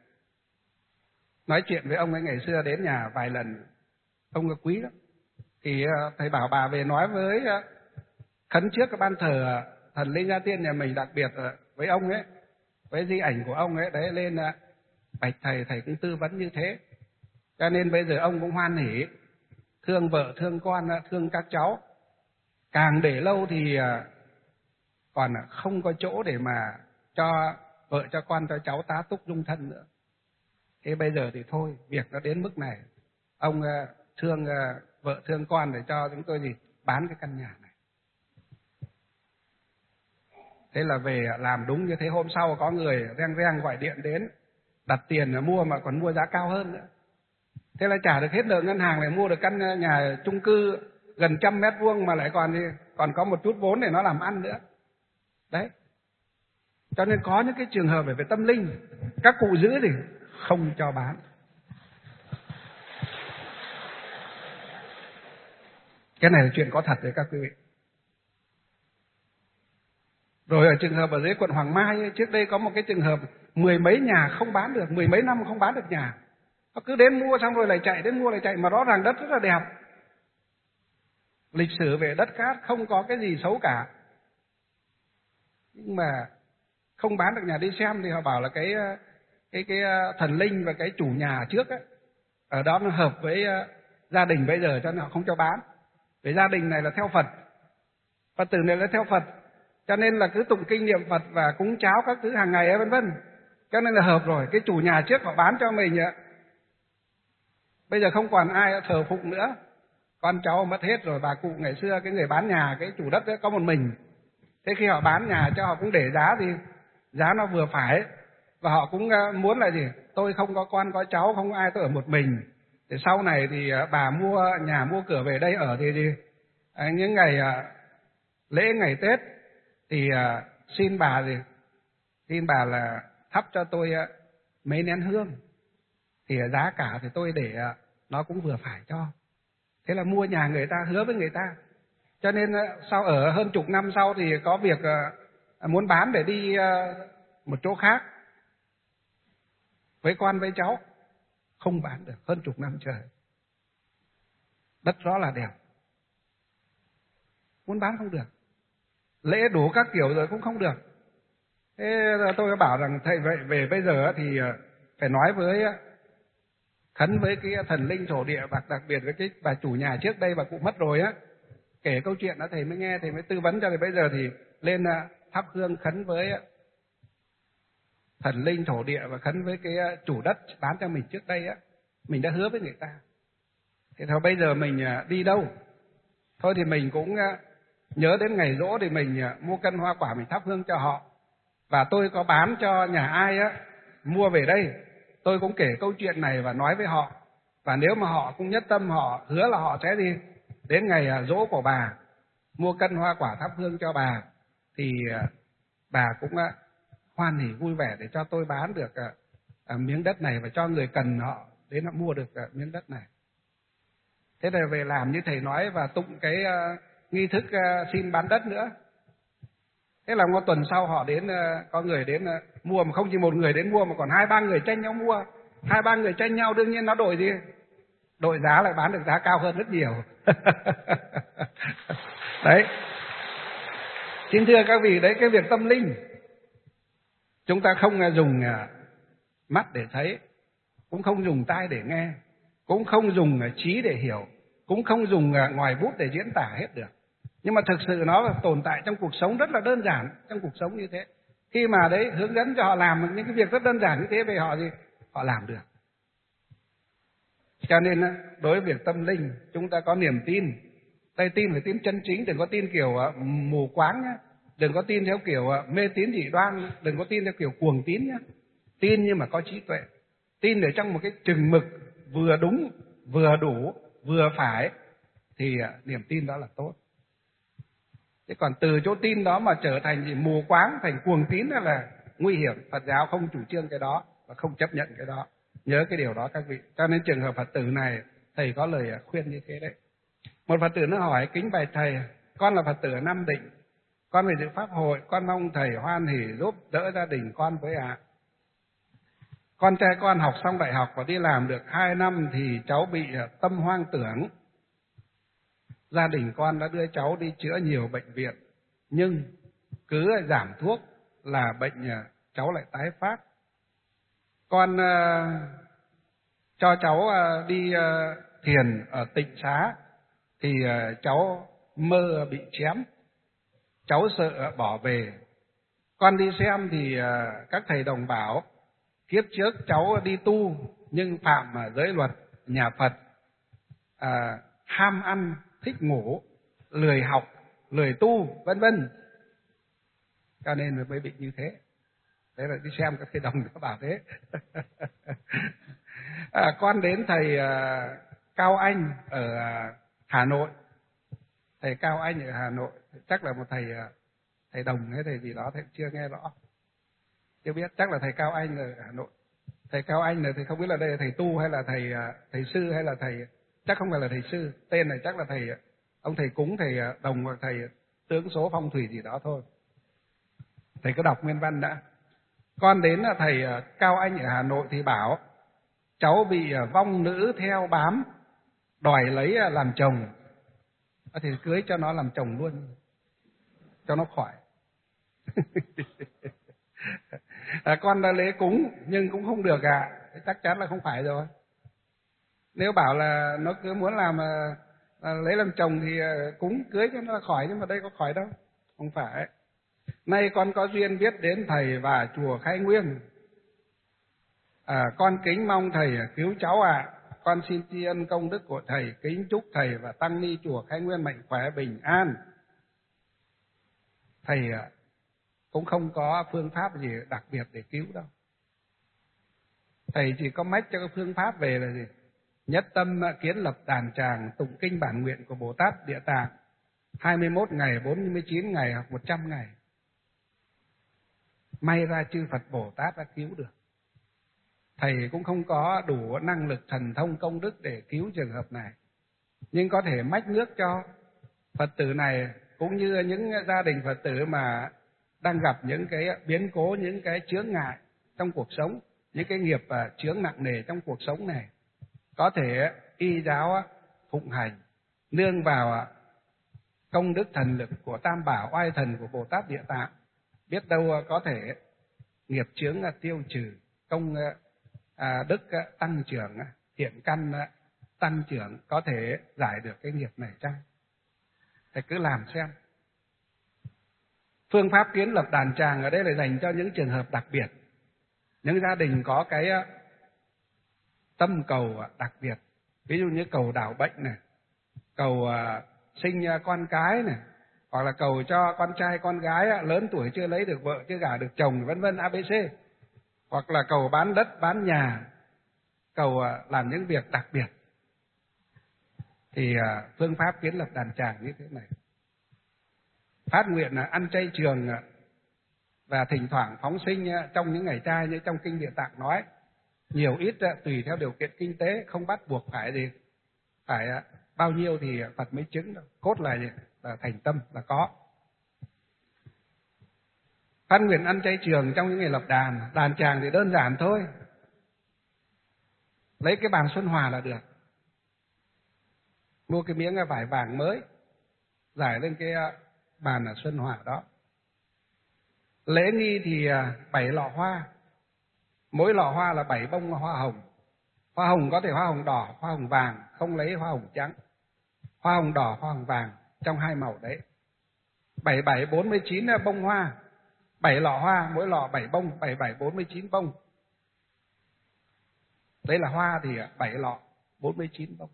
nói chuyện với ông ấy ngày xưa đến nhà vài lần, ông ấy quý lắm. Thì thầy bảo bà về nói với khấn trước cái ban thờ thần linh gia tiên nhà mình, đặc biệt với ông ấy, với di ảnh của ông ấy đấy, lên bạch thầy, thầy cũng tư vấn như thế. Cho nên bây giờ ông cũng hoan hỉ, thương vợ, thương con, thương các cháu. Càng để lâu thì còn không có chỗ để mà cho vợ, cho con, cho cháu tá túc dung thân nữa. Thế bây giờ thì thôi, việc nó đến mức này. Ông thương vợ, thương con để cho chúng tôi gì bán cái căn nhà này. Thế là về làm đúng như thế. Hôm sau có người reng reng gọi điện đến, đặt tiền mua mà còn mua giá cao hơn nữa. Thế là trả được hết nợ ngân hàng, lại mua được căn nhà chung cư gần trăm mét vuông mà lại còn còn có một chút vốn để nó làm ăn nữa. Đấy. Cho nên có những cái trường hợp về, về tâm linh, các cụ giữ thì không cho bán. Cái này là chuyện có thật đấy các quý vị. Rồi ở trường hợp ở dưới quận Hoàng Mai, trước đây có một cái trường hợp mười mấy nhà không bán được, mười mấy năm không bán được nhà. Nó cứ đến mua xong rồi lại chạy, đến mua lại chạy, mà rõ ràng đất rất là đẹp. Lịch sử về đất cát không có cái gì xấu cả. Nhưng mà không bán được nhà, đi xem thì họ bảo là cái cái cái thần linh và cái chủ nhà trước ấy, ở đó nó hợp với gia đình bây giờ cho nên họ không cho bán. Vì gia đình này là theo Phật, Phật tử này là theo Phật, cho nên là cứ tụng kinh niệm Phật và cúng cháo các thứ hàng ngày ấy, vân vân. Cho nên là hợp rồi. Cái chủ nhà trước họ bán cho mình ạ. Bây giờ không còn ai thờ phụng nữa, con cháu mất hết rồi. Bà cụ ngày xưa cái người bán nhà, cái chủ đất ấy có một mình. Thế khi họ bán nhà cho, họ cũng để giá gì giá nó vừa phải, và họ cũng muốn là gì, tôi không có con có cháu, không có ai, tôi ở một mình. Thì sau này thì bà mua nhà mua cửa về đây ở thì gì à, những ngày à, lễ ngày Tết thì à, xin bà gì xin bà là thắp cho tôi à, mấy nén hương, thì à, giá cả thì tôi để à, nó cũng vừa phải cho. Thế là mua nhà người ta, hứa với người ta. Cho nên à, sau ở hơn chục năm sau thì có việc à, muốn bán để đi à, một chỗ khác với con với cháu, không bán được hơn chục năm trời. Đất rõ là đẹp, muốn bán không được, lễ đủ các kiểu rồi cũng không được. Thế tôi bảo rằng thầy vậy về bây giờ thì phải nói với, khấn với cái thần linh thổ địa, và đặc biệt với cái bà chủ nhà trước đây, bà cụ mất rồi á, kể câu chuyện đó thầy mới nghe, thầy mới tư vấn cho. Thì bây giờ thì lên thắp hương khấn với thần linh thổ địa và khấn với cái chủ đất bán cho mình trước đây á, mình đã hứa với người ta. Thế thôi bây giờ mình đi đâu thôi thì mình cũng nhớ đến ngày giỗ thì mình mua cân hoa quả mình thắp hương cho họ. Và tôi có bán cho nhà ai á mua về đây, tôi cũng kể câu chuyện này và nói với họ. Và nếu mà họ cũng nhất tâm, họ hứa là họ sẽ đi đến ngày giỗ của bà mua cân hoa quả thắp hương cho bà, thì bà cũng hoan hỉ vui vẻ để cho tôi bán được miếng đất này và cho người cần họ đến họ mua được miếng đất này. Thế là về làm như thầy nói và tụng cái uh, nghi thức uh, xin bán đất nữa. Thế là một tuần sau họ đến, uh, có người đến uh, mua, mà không chỉ một người đến mua mà còn hai ba người tranh nhau mua. Hai ba người tranh nhau, đương nhiên nó đổi gì? Đổi giá, lại bán được giá cao hơn rất nhiều. Đấy. Xin thưa các vị, đấy cái việc tâm linh, chúng ta không uh, dùng uh, mắt để thấy, cũng không dùng tai để nghe, cũng không dùng trí để hiểu, cũng không dùng ngoài bút để diễn tả hết được. Nhưng mà thực sự nó tồn tại trong cuộc sống rất là đơn giản, trong cuộc sống như thế. Khi mà đấy hướng dẫn cho họ làm những cái việc rất đơn giản như thế, về họ gì họ làm được. Cho nên đối với việc tâm linh, chúng ta có niềm tin. Đây tin phải tin chân chính, đừng có tin kiểu mù quáng nhé, đừng có tin theo kiểu mê tín dị đoan, đừng có tin theo kiểu cuồng tín nhé. Tin nhưng mà có trí tuệ, tin để trong một cái chừng mực vừa đúng, vừa đủ, vừa phải, thì niềm tin đó là tốt. Thế còn từ chỗ tin đó mà trở thành gì mù quáng, thành cuồng tín là nguy hiểm. Phật giáo không chủ trương cái đó và không chấp nhận cái đó. Nhớ cái điều đó các vị. Cho nên trường hợp Phật tử này, thầy có lời khuyên như thế đấy. Một Phật tử nó hỏi: kính bạch thầy, con là Phật tử ở Nam Định, con về dự pháp hội, con mong thầy hoan hỉ giúp đỡ gia đình con với ạ. À. Con trai con học xong đại học và đi làm được hai năm thì cháu bị tâm hoang tưởng. Gia đình con đã đưa cháu đi chữa nhiều bệnh viện, nhưng cứ giảm thuốc là bệnh cháu lại tái phát. con uh, cho cháu uh, đi uh, thiền ở Tịnh Xá thì uh, cháu mơ bị chém, cháu sợ bỏ về. Con đi xem thì uh, các thầy đồng bảo kiếp trước cháu đi tu nhưng phạm giới luật nhà Phật, uh, ham ăn, thích ngủ, lười học, lười tu, vân vân, cho nên mới bị như thế. Đấy là đi xem các thầy đồng nó bảo thế. À, con đến thầy uh, Cao Anh ở uh, Hà Nội. Thầy Cao Anh ở Hà Nội chắc là một thầy uh, thầy đồng hay thầy gì đó, thầy chưa nghe rõ, chưa biết. Chắc là thầy Cao Anh ở Hà Nội. Thầy Cao Anh là thầy không biết là đây là thầy tu hay là thầy uh, thầy sư hay là thầy, chắc không phải là thầy sư. Tên này chắc là thầy uh, ông thầy cúng, thầy uh, đồng hoặc thầy tướng số phong thủy gì đó thôi. Thầy cứ đọc nguyên văn đã. Con đến là thầy uh, Cao Anh ở Hà Nội thì bảo cháu bị vong nữ theo bám, đòi lấy làm chồng. À, thì cưới cho nó làm chồng luôn, cho nó khỏi. À, con đã lễ cúng nhưng cũng không được ạ. À. Chắc chắn là không phải rồi. Nếu bảo là nó cứ muốn làm à, lấy làm chồng thì à, cúng cưới cho nó là khỏi, nhưng mà đây có khỏi đâu, không phải. Nay con có duyên biết đến thầy và chùa Khai Nguyên. À, con kính mong thầy cứu cháu ạ. À. Con xin tri ân công đức của thầy, kính chúc thầy và tăng ni chùa Khai Nguyên mạnh khỏe bình an. Thầy cũng không có phương pháp gì đặc biệt để cứu đâu. Thầy chỉ có mách cho cái phương pháp về là gì? Nhất tâm kiến lập đàn tràng, tụng kinh bản nguyện của Bồ Tát Địa Tạng hai mươi mốt ngày, bốn mươi chín ngày hoặc một trăm ngày. May ra chư Phật Bồ Tát đã cứu được. Thầy cũng không có đủ năng lực thần thông công đức để cứu trường hợp này, nhưng có thể mách nước cho Phật tử này cũng như những gia đình Phật tử mà đang gặp những cái biến cố, những cái chướng ngại trong cuộc sống, những cái nghiệp chướng nặng nề trong cuộc sống này, có thể y giáo phụng hành, nương vào công đức thần lực của Tam Bảo oai thần của Bồ Tát Địa Tạng, biết đâu có thể nghiệp chướng tiêu trừ, công À, đức tăng trưởng, thiện căn tăng trưởng, có thể giải được cái nghiệp này chăng? Thầy cứ làm xem. Phương pháp kiến lập đàn tràng ở đây là dành cho những trường hợp đặc biệt, những gia đình có cái tâm cầu đặc biệt, ví dụ như cầu đảo bệnh này, cầu uh, sinh con cái này, hoặc là cầu cho con trai con gái lớn tuổi chưa lấy được vợ, chưa gả được chồng, vân vân a bê xê. Hoặc là cầu bán đất, bán nhà, cầu làm những việc đặc biệt. Thì phương pháp kiến lập đàn tràng như thế này. Phát nguyện là ăn chay trường và thỉnh thoảng phóng sinh trong những ngày trai như trong Kinh Địa Tạng nói. Nhiều ít tùy theo điều kiện kinh tế, không bắt buộc phải gì. Phải bao nhiêu thì Phật mới chứng đâu. Cốt là gì? Là thành tâm là có. Phát nguyện ăn chay trường trong những ngày lập đàn. Đàn tràng thì đơn giản thôi. Lấy cái bàn xuân hòa là được. Mua cái miếng vải vàng mới, rải lên cái bàn ở xuân hòa đó. Lễ nghi thì bảy lọ hoa. Mỗi lọ hoa là bảy bông hoa hồng. Hoa hồng có thể hoa hồng đỏ, hoa hồng vàng, không lấy hoa hồng trắng. Hoa hồng đỏ, hoa hồng vàng, trong hai màu đấy. Bảy bảy bốn mươi chín bông hoa. Bảy lọ hoa, mỗi lọ bảy bông, bảy bảy bốn mươi chín bông. Đấy là hoa thì bảy lọ, bốn mươi chín bông.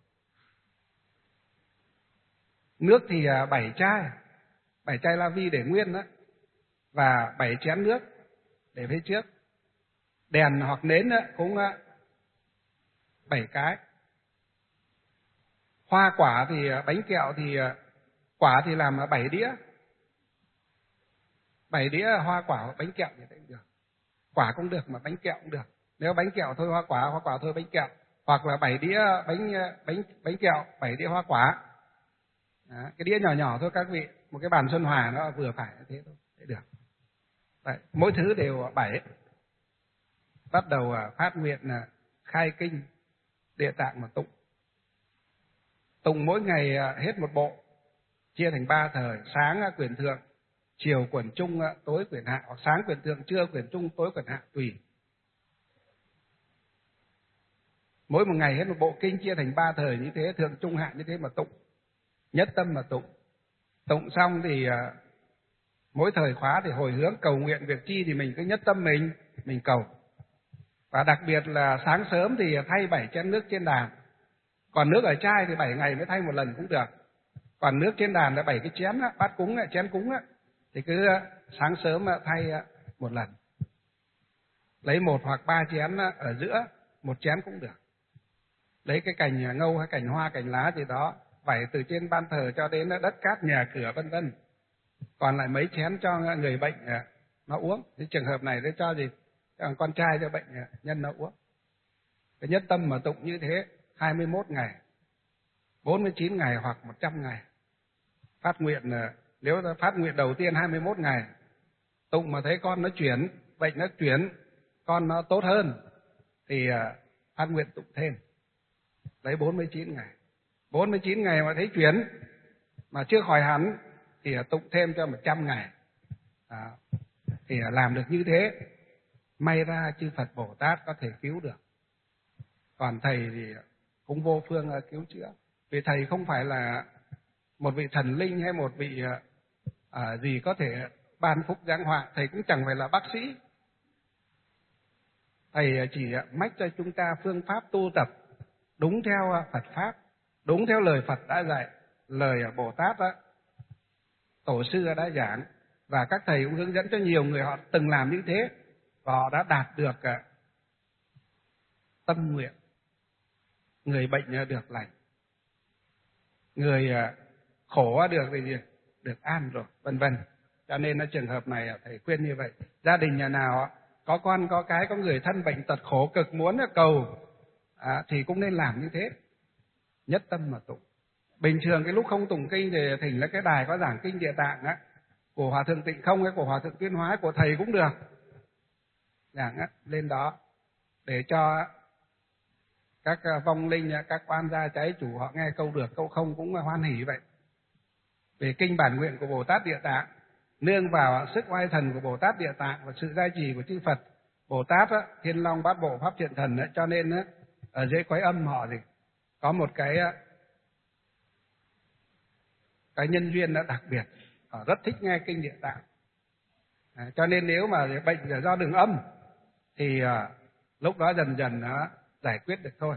Nước thì bảy chai, bảy chai la vi để nguyên đó, và bảy chén nước để phía trước. Đèn hoặc nến cũng bảy cái. Hoa quả thì bánh kẹo thì quả thì làm bảy đĩa. Bảy đĩa hoa quả hoặc bánh kẹo thì cũng được. Quả cũng được mà bánh kẹo cũng được. Nếu bánh kẹo thôi hoa quả, hoa quả thôi bánh kẹo. Hoặc là bảy đĩa bánh bánh bánh kẹo, bảy đĩa hoa quả. Đó, cái đĩa nhỏ nhỏ thôi các vị, một cái bàn xuân hòa nó vừa phải thế thôi, thế được. Đấy, mỗi thứ đều bảy. Bắt đầu phát nguyện là khai kinh Địa Tạng mà tụng. Tụng mỗi ngày hết một bộ, chia thành ba thời: sáng quyển thượng, chiều quyển trung, tối quyển hạ, hoặc sáng quyển thượng, trưa quyển trung, tối quyển hạ, tùy. mỗi một ngày hết một bộ kinh chia thành ba thời như thế, thượng trung hạ như thế mà tụng, nhất tâm mà tụng. Tụng xong thì à, mỗi thời khóa thì hồi hướng cầu nguyện việc chi thì mình cứ nhất tâm mình mình cầu. Và đặc biệt là sáng sớm thì thay bảy chén nước trên đàn. Còn nước ở chai thì bảy ngày mới thay một lần cũng được. Còn nước trên đàn là bảy cái chén á, bát cúng á, chén cúng á, thì cứ sáng sớm thay một lần. Lấy một hoặc ba chén ở giữa, một chén cũng được. Lấy cái cành ngâu hay cành hoa, cành lá gì đó, vẩy từ trên ban thờ cho đến đất cát nhà cửa vân vân. Còn lại mấy chén cho người bệnh nó uống. Cái trường hợp này để cho gì? Cho con trai cho bệnh nhân nó uống. Cái nhất tâm mà tụng như thế hai mươi mốt ngày, bốn mươi chín ngày hoặc một trăm ngày. Phát nguyện, nếu ta phát nguyện đầu tiên hai mươi mốt ngày, tụng mà thấy con nó chuyển, bệnh nó chuyển, con nó tốt hơn, thì phát nguyện tụng thêm. Lấy bốn mươi chín ngày. bốn mươi chín ngày mà thấy chuyển, mà chưa khỏi hẳn, thì tụng thêm cho một trăm ngày. À, thì làm được như thế, may ra chư Phật Bồ Tát có thể cứu được. Còn thầy thì cũng vô phương cứu chữa. Vì thầy không phải là một vị thần linh hay một vị à, gì có thể ban phúc giáng họa. Thầy cũng chẳng phải là bác sĩ. Thầy chỉ mách cho chúng ta phương pháp tu tập đúng theo Phật Pháp, đúng theo lời Phật đã dạy, lời Bồ Tát đó, Tổ sư đã giảng. Và các thầy cũng hướng dẫn cho nhiều người họ từng làm như thế, và họ đã đạt được tâm nguyện. Người bệnh được lành, người khổ được thì được an rồi, vân vân. Cho nên là trường hợp này thầy khuyên như vậy. Gia đình nhà nào có con có cái, có người thân bệnh tật khổ cực muốn cầu à, thì cũng nên làm như thế, nhất tâm mà tụng. Bình thường cái lúc không tụng kinh thì thỉnh là cái đài có giảng kinh Địa Tạng á, của Hòa Thượng Tịnh Không hay của Hòa Thượng Tuyên Hóa, của thầy cũng được, giảng á, lên đó để cho các vong linh, các oan gia trái chủ họ nghe câu được câu không cũng hoan hỉ vậy. Về kinh bản nguyện của Bồ Tát Địa Tạng, nương vào sức oai thần của Bồ Tát Địa Tạng và sự gia trì của chư Phật Bồ Tát á, Thiên Long Bát Bộ Pháp Thiện Thần á, cho nên á, ở dưới Quái Âm họ gì có một cái cái nhân duyên đã đặc biệt, họ rất thích nghe kinh Địa Tạng. À, cho nên nếu mà bệnh do đường âm thì à, lúc đó dần dần nó giải quyết được thôi.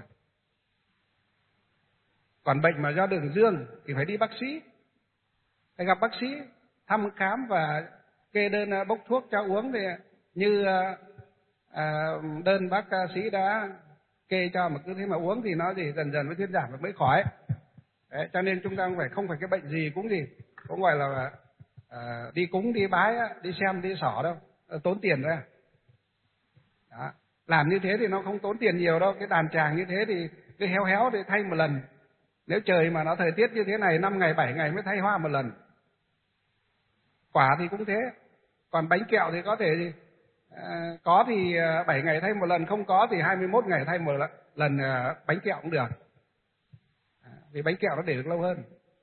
Còn bệnh mà do đường dương thì phải đi bác sĩ, phải gặp bác sĩ thăm khám và kê đơn bốc thuốc cho uống, thì như à, đơn bác sĩ đã kê cho mà cứ thế mà uống thì nó gì dần dần mới thuyên giảm và mới khỏi. Đấy, cho nên chúng ta không phải không phải cái bệnh gì cũng gì cũng gọi là à, đi cúng đi bái đi xem đi xỏ đâu, tốn tiền ra. Đó. Làm như thế thì nó không tốn tiền nhiều đâu. Cái đàn tràng như thế thì cứ héo héo thì thay một lần. Nếu trời mà nó thời tiết như thế này, năm ngày bảy ngày mới thay hoa một lần. Quả thì cũng thế. Còn bánh kẹo thì có thể gì à, có thì bảy ngày thay một lần, không có thì hai mươi mốt ngày thay một lần à, bánh kẹo cũng được. À, vì bánh kẹo nó để được lâu hơn.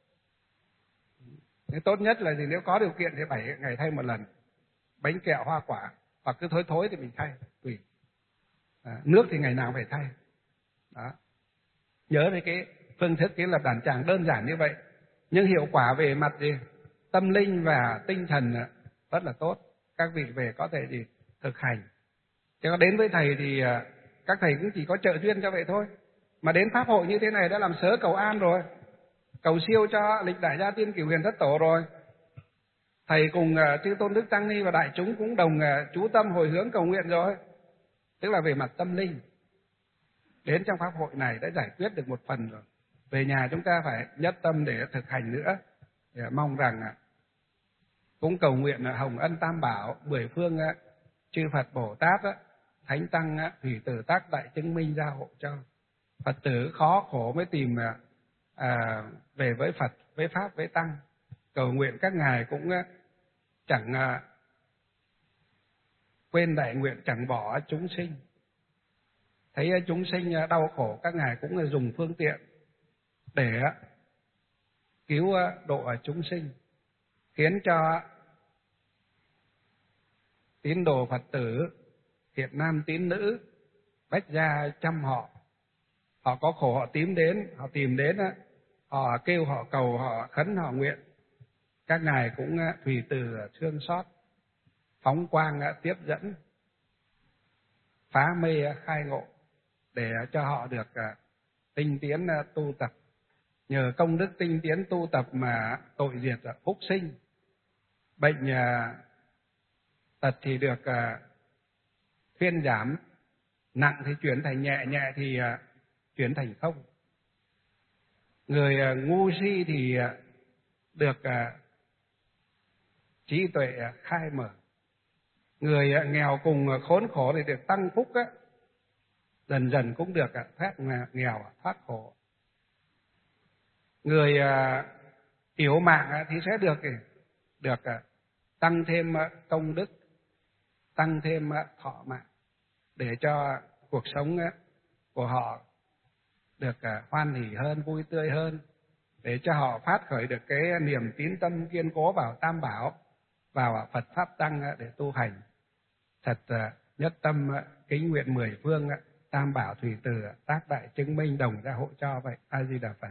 Nếu tốt nhất là gì, nếu có điều kiện thì bảy ngày thay một lần. Bánh kẹo hoa quả, hoặc cứ thối thối thì mình thay tùy. À, nước thì ngày nào phải thay. Đó. Nhớ về cái phương thức cái lập đàn tràng đơn giản như vậy, nhưng hiệu quả về mặt gì tâm linh và tinh thần rất là tốt. Các vị về có thể gì thực hành. Chứ có đến với thầy thì các thầy cũng chỉ có trợ duyên cho vậy thôi. Mà đến pháp hội như thế này đã làm sớ cầu an rồi, cầu siêu cho lịch đại gia tiên Cửu Huyền Thất Tổ rồi. Thầy cùng chư tôn đức tăng ni và đại chúng cũng đồng chú tâm hồi hướng cầu nguyện rồi. Tức là về mặt tâm linh, đến trong pháp hội này đã giải quyết được một phần rồi. Về nhà chúng ta phải nhất tâm để thực hành nữa. Để mong rằng cũng cầu nguyện hồng ân tam bảo, mười phương chư Phật Bồ Tát, Thánh Tăng, Thủy Tử Tác Đại chứng minh gia hộ cho. Phật tử khó khổ mới tìm à, về với Phật, với Pháp, với Tăng. Cầu nguyện các ngài cũng chẳng à, quên đại nguyện, chẳng bỏ chúng sinh. Thấy chúng sinh đau khổ, các ngài cũng dùng phương tiện để cứu độ chúng sinh, khiến cho tín đồ Phật tử, thiện nam tín nữ, bách gia trăm họ họ có khổ họ tìm đến, họ tìm đến, họ kêu, họ cầu, họ khấn, họ nguyện. Các ngài cũng tùy từ thương xót, phóng quang tiếp dẫn, phá mê khai ngộ, để cho họ được tinh tiến tu tập. Nhờ công đức tinh tiến tu tập mà tội diệt phúc sinh, bệnh tật thì được thuyên giảm, nặng thì chuyển thành nhẹ, nhẹ thì chuyển thành không. Người ngu si thì được trí tuệ khai mở. Người nghèo cùng khốn khổ thì được tăng phúc á, dần dần cũng được thoát nghèo, thoát khổ. Người yếu mạng thì sẽ được được tăng thêm công đức, tăng thêm thọ mạng, để cho cuộc sống của họ được hoan hỉ hơn, vui tươi hơn, để cho họ phát khởi được cái niềm tín tâm kiên cố vào Tam Bảo, vào Phật Pháp Tăng để tu hành. Thật nhất tâm kính nguyện mười phương Tam Bảo Thủy Từ tác đại chứng minh đồng gia hộ cho vậy. A Di Đà Phật.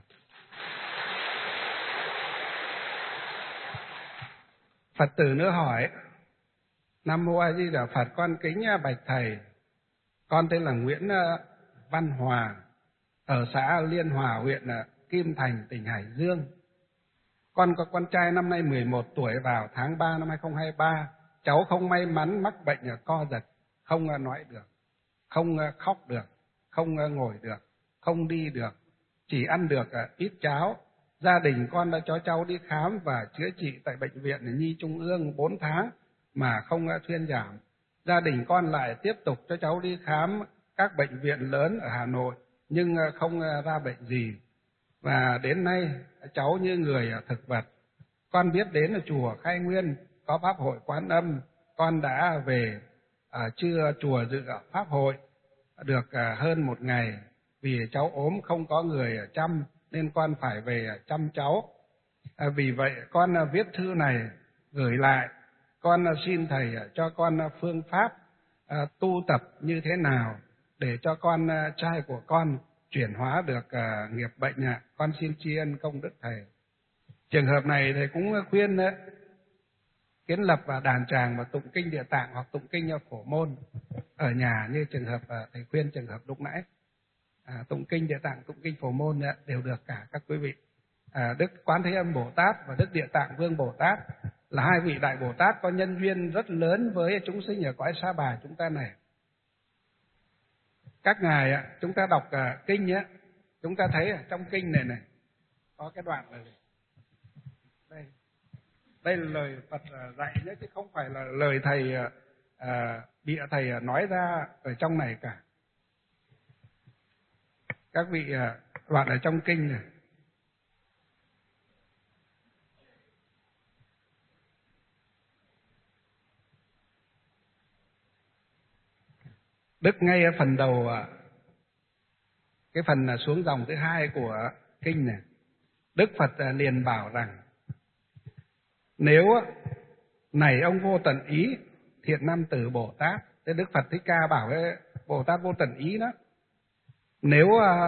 Phật tử nữa hỏi: Nam mô A Di Đà Phật, con kính bạch thầy, con tên là Nguyễn Văn Hòa, ở xã Liên Hòa, huyện Kim Thành, tỉnh Hải Dương. Con có con trai năm nay mười một tuổi, vào tháng ba năm hai không hai ba. Cháu không may mắn mắc bệnh co giật, không nói được, không khóc được, không ngồi được, không đi được, chỉ ăn được ít cháo. Gia đình con đã cho cháu đi khám và chữa trị tại Bệnh viện Nhi Trung ương bốn tháng mà không thuyên giảm. Gia đình con lại tiếp tục cho cháu đi khám các bệnh viện lớn ở Hà Nội nhưng không ra bệnh gì. Và đến nay cháu như người thực vật. Con biết đến là chùa Khai Nguyên có pháp hội Quán Âm, con đã về à, chưa chùa dự pháp hội được à, hơn một ngày. Vì cháu ốm không có người chăm nên con phải về chăm cháu. À, vì vậy con à, viết thư này gửi lại. Con à, xin thầy à, cho con à, phương pháp à, tu tập như thế nào để cho con à, trai của con chuyển hóa được à, nghiệp bệnh ạ. À. Con xin tri ân công đức thầy. Trường hợp này thầy cũng khuyên đấy, kiến lập và đàn tràng và tụng kinh Địa Tạng hoặc tụng kinh Phổ Môn ở nhà, như trường hợp thầy khuyên trường hợp lúc nãy. À, tụng kinh Địa Tạng, tụng kinh Phổ Môn đều được cả các quý vị. À, Đức Quán Thế Âm Bồ Tát và Đức Địa Tạng Vương Bồ Tát là hai vị đại Bồ Tát có nhân duyên rất lớn với chúng sinh ở cõi Sa Bà chúng ta này. Các ngài chúng ta đọc kinh nhé, chúng ta thấy trong kinh này này có cái đoạn này. Đây, đây là lời Phật dạy nhé, chứ không phải là lời thầy à, bịa thầy nói ra ở trong này cả. Các vị à, đoạn ở trong kinh này. Đức ngay ở phần đầu, cái phần xuống dòng thứ hai của kinh này, Đức Phật liền bảo rằng: nếu này ông vô tận ý thiện nam tử Bồ Tát, thế Đức Phật Thích Ca bảo với Bồ Tát vô tận ý đó, nếu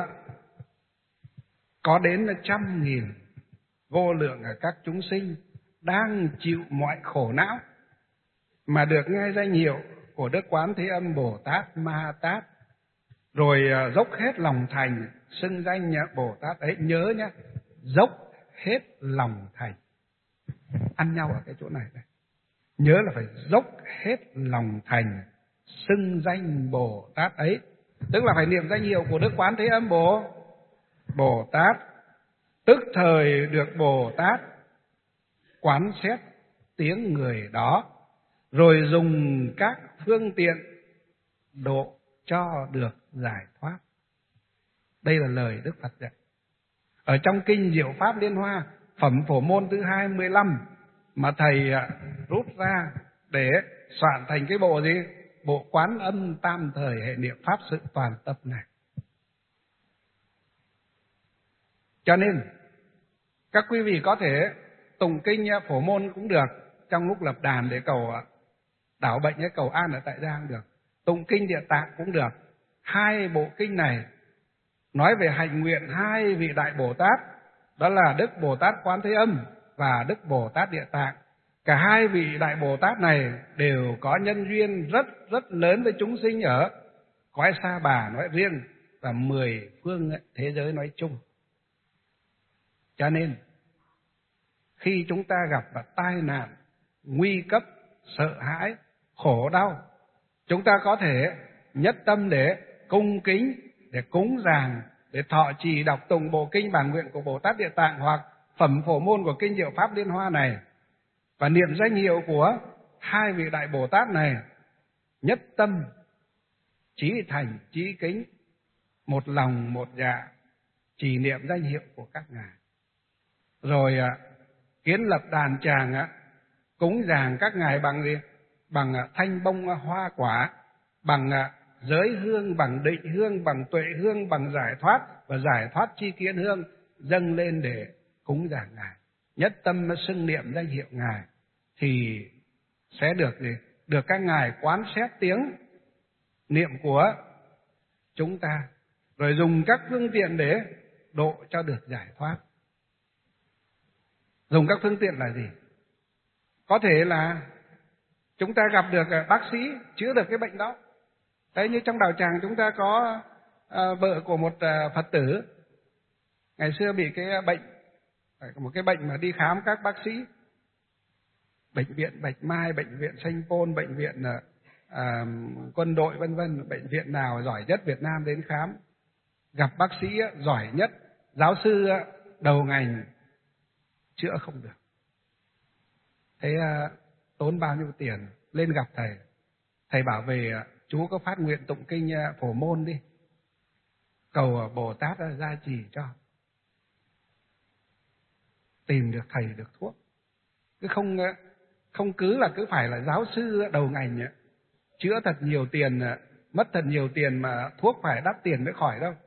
có đến trăm nghìn vô lượng các chúng sinh đang chịu mọi khổ não mà được nghe danh hiệu của Đức Quán Thế Âm Bồ Tát Ma Ha Tát, rồi dốc hết lòng thành xưng danh Bồ Tát ấy. Nhớ nhé, dốc hết lòng thành, ăn nhau ở cái chỗ này này. Nhớ là phải dốc hết lòng thành xưng danh Bồ Tát ấy, tức là phải niệm danh hiệu của Đức Quán Thế Âm Bồ Bồ Tát, tức thời được Bồ Tát quán xét tiếng người đó, rồi dùng các phương tiện độ cho được giải thoát. Đây là lời Đức Phật dạy ở trong kinh Diệu Pháp Liên Hoa phẩm Phổ Môn thứ hai mươi lăm, mà thầy rút ra để soạn thành cái bộ gì? Bộ Quán Âm Tam Thời Hệ Niệm Pháp Sự Toàn Tập này. Cho nên các quý vị có thể tụng kinh Phổ Môn cũng được, trong lúc lập đàn để cầu đảo bệnh hay cầu an ở tại gia cũng được. Tụng kinh Địa Tạng cũng được. Hai bộ kinh này nói về hạnh nguyện hai vị Đại Bồ Tát, đó là Đức Bồ Tát Quán Thế Âm và Đức Bồ Tát Địa Tạng. Cả hai vị Đại Bồ Tát này đều có nhân duyên rất rất lớn với chúng sinh ở cõi Sa Bà nói riêng và mười phương thế giới nói chung. Cho nên khi chúng ta gặp vào tai nạn, nguy cấp, sợ hãi, khổ đau, chúng ta có thể nhất tâm để cung kính, để cúng dường, để thọ trì đọc tụng bộ kinh bản nguyện của Bồ Tát Địa Tạng hoặc phẩm phổ môn của kinh Diệu Pháp Liên Hoa này và niệm danh hiệu của hai vị Đại Bồ Tát này, nhất tâm, chí thành, chí kính, một lòng một dạ trì niệm danh hiệu của các ngài. Rồi kiến lập đàn tràng, cúng dường các ngài bằng gì? Bằng thanh bông hoa quả, bằng giới hương, bằng định hương, bằng tuệ hương, bằng giải thoát và giải thoát chi kiến hương dâng lên để cúng dường ngài. Nhất tâm xưng niệm danh hiệu ngài thì sẽ được gì? Được các ngài quán xét tiếng niệm của chúng ta, rồi dùng các phương tiện để độ cho được giải thoát. Dùng các phương tiện là gì? Có thể là chúng ta gặp được bác sĩ chữa được cái bệnh đó. Đấy, như trong đạo tràng chúng ta có à, vợ của một à, Phật tử ngày xưa bị cái bệnh, một cái bệnh mà đi khám các bác sĩ, bệnh viện Bạch Mai, bệnh viện Sanh Pôn, bệnh viện à, à, quân đội vân vân, bệnh viện nào giỏi nhất Việt Nam đến khám, gặp bác sĩ giỏi nhất, giáo sư đầu ngành, chữa không được. Thế à, tốn bao nhiêu tiền, lên gặp thầy, thầy bảo về chú có phát nguyện tụng kinh phổ môn đi, cầu Bồ Tát gia trì cho, tìm được thầy được thuốc. Cứ không không cứ là cứ phải là giáo sư đầu ngành chữa thật nhiều tiền, mất thật nhiều tiền mà thuốc phải đắt tiền mới khỏi đâu.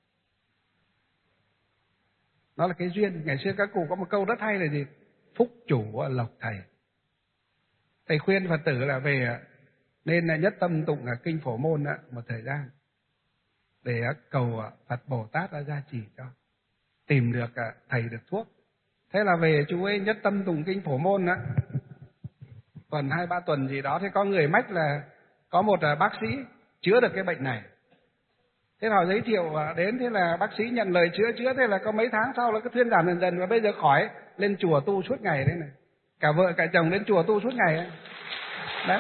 Đó là cái duyên. Ngày xưa các cụ có một câu rất hay là gì? Phúc chủ lộc thầy. Thầy khuyên Phật tử là về nên nhất tâm tụng kinh phổ môn một thời gian để cầu Phật Bồ Tát ra gia trì cho, tìm được thầy được thuốc. Thế là về chú ấy nhất tâm tụng kinh phổ môn á, tuần hai ba tuần gì đó, thế có người mách là có một bác sĩ chữa được cái bệnh này. Thế họ giới thiệu đến, thế là bác sĩ nhận lời chữa chữa, thế là có mấy tháng sau là cứ thuyên giảm dần dần và bây giờ khỏi, lên chùa tu suốt ngày đấy này. Cả vợ cả chồng đến chùa tu suốt ngày ấy. Đấy.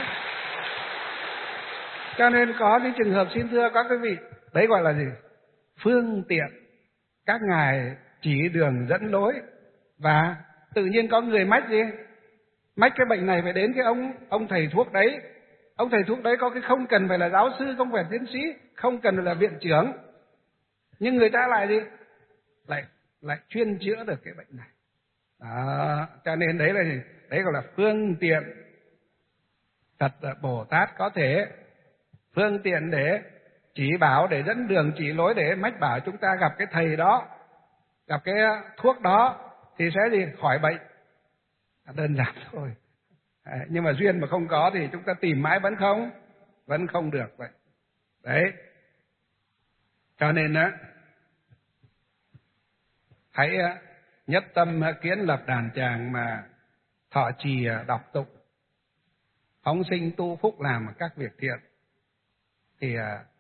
Cho nên có những trường hợp xin thưa các quý vị, đấy gọi là gì? Phương tiện. Các ngài chỉ đường dẫn lối và tự nhiên có người mách gì? Mách cái bệnh này phải đến cái ông ông thầy thuốc đấy. Ông thầy thuốc đấy có cái không cần phải là giáo sư, không phải tiến sĩ, không cần phải là viện trưởng. Nhưng người ta lại gì? Lại lại chuyên chữa được cái bệnh này. Đó, cho nên đấy là gì? Đấy gọi là phương tiện. Thật là Bồ Tát có thể phương tiện để chỉ bảo, để dẫn đường chỉ lối, để mách bảo chúng ta gặp cái thầy đó, gặp cái thuốc đó thì sẽ gì? Khỏi bệnh. Đơn giản thôi. À, nhưng mà duyên mà không có thì chúng ta tìm mãi vẫn không, vẫn không được vậy. Đấy. Cho nên á, hãy nhất tâm kiến lập đàn tràng mà thọ trì đọc tụng, phóng sinh tu phúc, làm các việc thiện thì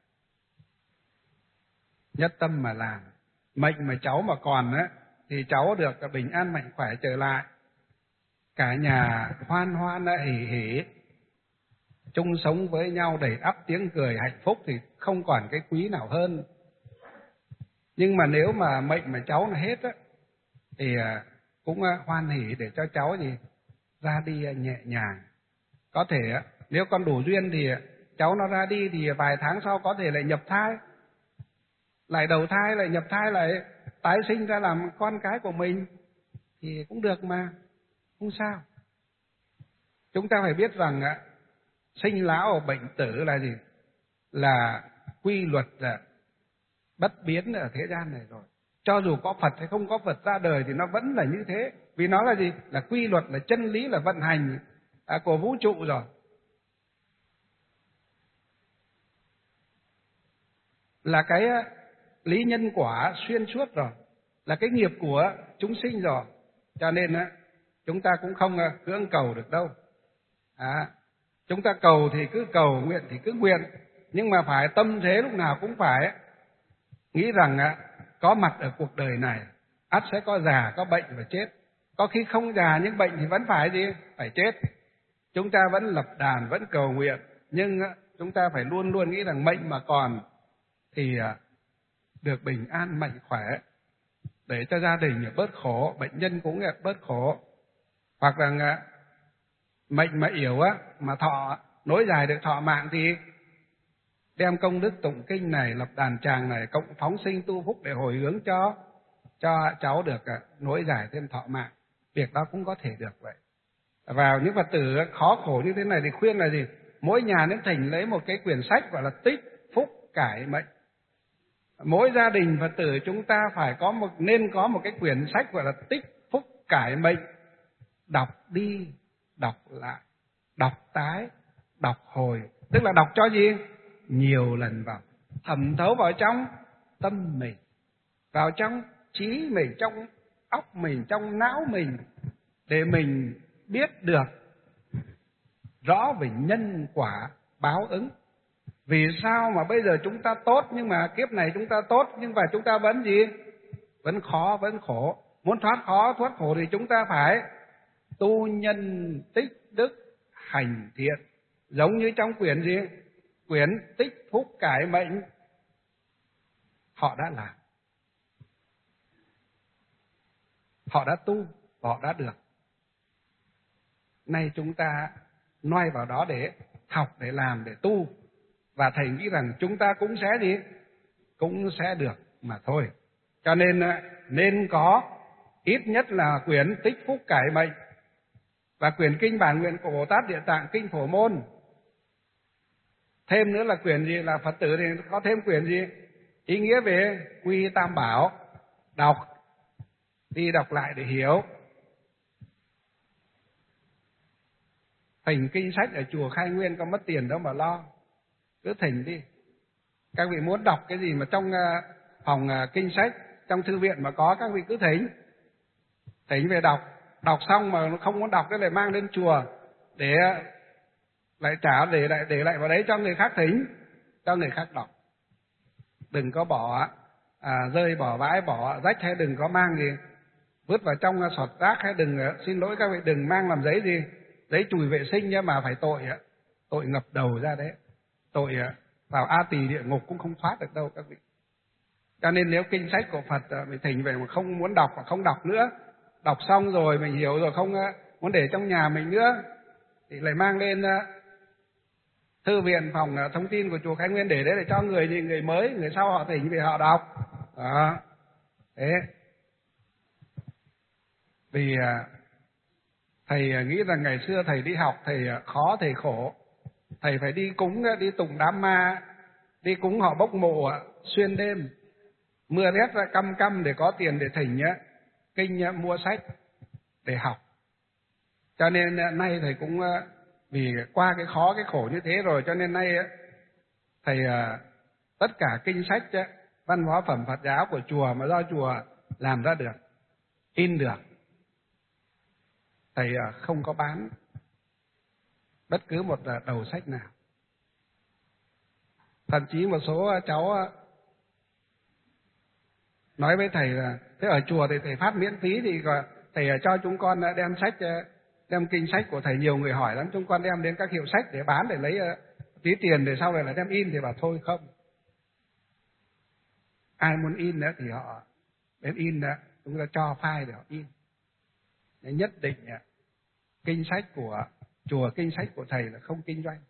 nhất tâm mà làm. Mệnh mà cháu mà còn á thì cháu được bình an mạnh khỏe trở lại, cả nhà hoan hoan hỉ hỉ chung sống với nhau đầy ắp tiếng cười hạnh phúc thì không còn cái quý nào hơn. Nhưng mà nếu mà mệnh mà cháu nó hết á thì cũng hoan hỉ để cho cháu gì ra đi nhẹ nhàng. Có thể nếu con đủ duyên thì cháu nó ra đi thì vài tháng sau có thể lại nhập thai, lại đầu thai, lại nhập thai, lại tái sinh ra làm con cái của mình thì cũng được mà, không sao. Chúng ta phải biết rằng sinh lão bệnh tử là gì? Là quy luật là bất biến ở thế gian này rồi. Cho dù có Phật hay không có Phật ra đời thì nó vẫn là như thế. Vì nó là gì? Là quy luật, là chân lý, là vận hành của vũ trụ rồi. Là cái lý nhân quả xuyên suốt rồi, là cái nghiệp của chúng sinh rồi. Cho nên á, chúng ta cũng không cưỡng cầu được đâu. À, chúng ta cầu thì cứ cầu, nguyện thì cứ nguyện, nhưng mà phải tâm thế lúc nào cũng phải nghĩ rằng á, có mặt ở cuộc đời này, ắt sẽ có già, có bệnh và chết. Có khi không già nhưng bệnh thì vẫn phải gì? Phải chết. Chúng ta vẫn lập đàn, vẫn cầu nguyện, nhưng chúng ta phải luôn luôn nghĩ rằng mệnh mà còn thì được bình an, mạnh khỏe, để cho gia đình bớt khổ, bệnh nhân cũng bớt khổ. Hoặc là mệnh mà yếu á, mà thọ, nối dài được thọ mạng thì đem công đức tụng kinh này, lập đàn tràng này, cộng phóng sinh tu phúc để hồi hướng cho cho cháu được nối dài thêm thọ mạng. Việc đó cũng có thể được vậy. Vào những Phật tử khó khổ như thế này thì khuyên là gì? Mỗi nhà nên thỉnh lấy một cái quyển sách gọi là Tích Phúc Cải Mệnh. Mỗi gia đình Phật tử chúng ta phải có một nên có một cái quyển sách gọi là Tích Phúc Cải Mệnh. Đọc đi, đọc lại, đọc tái, đọc hồi. Tức là đọc cho gì? Nhiều lần vào, thẩm thấu vào trong tâm mình, vào trong trí mình, trong óc mình, trong não mình, để mình biết được rõ về nhân quả báo ứng. Vì sao mà bây giờ chúng ta tốt, nhưng mà kiếp này chúng ta tốt, nhưng mà chúng ta vẫn gì? Vẫn khó, vẫn khổ. Muốn thoát khó, thoát khổ thì chúng ta phải tu nhân tích đức hành thiện. Giống như trong quyển gì? Quyển Tích Phúc Cải Mệnh họ đã làm, họ đã tu, họ đã được. Nay chúng ta noi vào đó để học, để làm, để tu. Và thầy nghĩ rằng chúng ta cũng sẽ gì? Cũng sẽ được mà thôi. Cho nên nên có ít nhất là quyển Tích Phúc Cải Mệnh và quyển Kinh Bản Nguyện của Bồ Tát Địa Tạng, Kinh Phổ Môn. Thêm nữa là quyển gì? Là Phật tử thì có thêm quyển gì? Ý nghĩa về Quy Tam Bảo. Đọc, đi đọc lại để hiểu. Thỉnh kinh sách ở chùa Khai Nguyên có mất tiền đâu mà lo. Cứ thỉnh đi. Các vị muốn đọc cái gì mà trong phòng kinh sách, trong thư viện mà có, các vị cứ thỉnh. Thỉnh về đọc. Đọc xong mà không muốn đọc cái lại mang lên chùa để lại trả, để lại để lại vào đấy cho người khác thỉnh, cho người khác đọc. Đừng có bỏ à, rơi, bỏ vãi, bỏ rách, hay đừng có mang gì vứt vào trong sọt rác, hay đừng, xin lỗi các vị, đừng mang làm giấy gì, giấy chùi vệ sinh nhá, mà phải tội tội ngập đầu ra đấy, tội vào A Tỳ địa ngục cũng không thoát được đâu các vị. Cho nên nếu kinh sách của Phật mình thỉnh về mà không muốn đọc và không đọc nữa, đọc xong rồi mình hiểu rồi không muốn để trong nhà mình nữa, thì lại mang lên thư viện, phòng thông tin của chùa Khai Nguyên để đấy để cho người gì, người mới, người sau họ thỉnh về họ đọc. Đó. Thế. Vì thầy nghĩ rằng ngày xưa thầy đi học, thầy khó, thầy khổ. Thầy phải đi cúng, đi tụng đám ma, đi cúng họ bốc mộ xuyên đêm, mưa rét ra căm căm để có tiền để thỉnh kinh, mua sách để học. Cho nên nay thầy cũng vì qua cái khó, cái khổ như thế rồi, cho nên nay thầy tất cả kinh sách văn hóa phẩm Phật giáo của chùa mà do chùa làm ra được, in được, thầy không có bán bất cứ một đầu sách nào. Thậm chí một số cháu nói với thầy là thế ở chùa thì thầy phát miễn phí, thì thầy cho chúng con đem sách, đem kinh sách của thầy, nhiều người hỏi lắm, chúng con đem đến các hiệu sách để bán, để lấy tí tiền, để sau này là đem in. Thì bảo thôi không, ai muốn in nữa thì họ đến in nữa, chúng ta cho file để họ in. Nên nhất định kinh sách của chùa, kinh sách của thầy là không kinh doanh,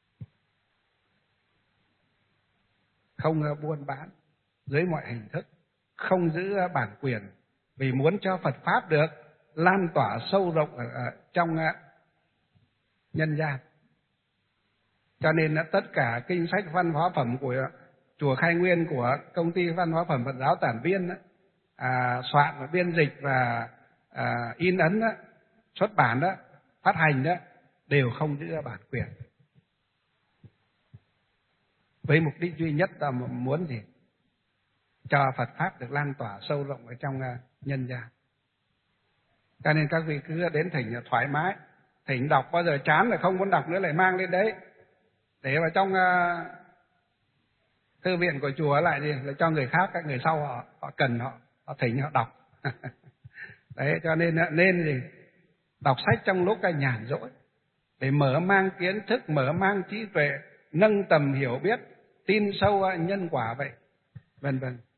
không buôn bán dưới mọi hình thức, không giữ bản quyền, vì muốn cho Phật Pháp được lan tỏa sâu rộng ở trong nhân gian. Cho nên tất cả kinh sách văn hóa phẩm của chùa Khai Nguyên, của công ty văn hóa phẩm Phật giáo Tản Viên à, soạn và biên dịch và à, in ấn đó, xuất bản đó, phát hành đó, đều không giữ bản quyền, với mục đích duy nhất là muốn gì? cho Phật pháp được lan tỏa sâu rộng ở trong nhân gian. Cho nên các vị cứ đến thỉnh là thoải mái, thỉnh đọc bao giờ chán là không muốn đọc nữa lại mang lên đấy để vào trong uh, thư viện của chùa lại gì là cho người khác, các người sau họ họ cần họ họ thỉnh họ đọc. Đấy, cho nên nên gì đọc sách trong lúc cái nhàn rỗi để mở mang kiến thức, mở mang trí tuệ, nâng tầm hiểu biết, tin sâu nhân quả vậy, vân vân.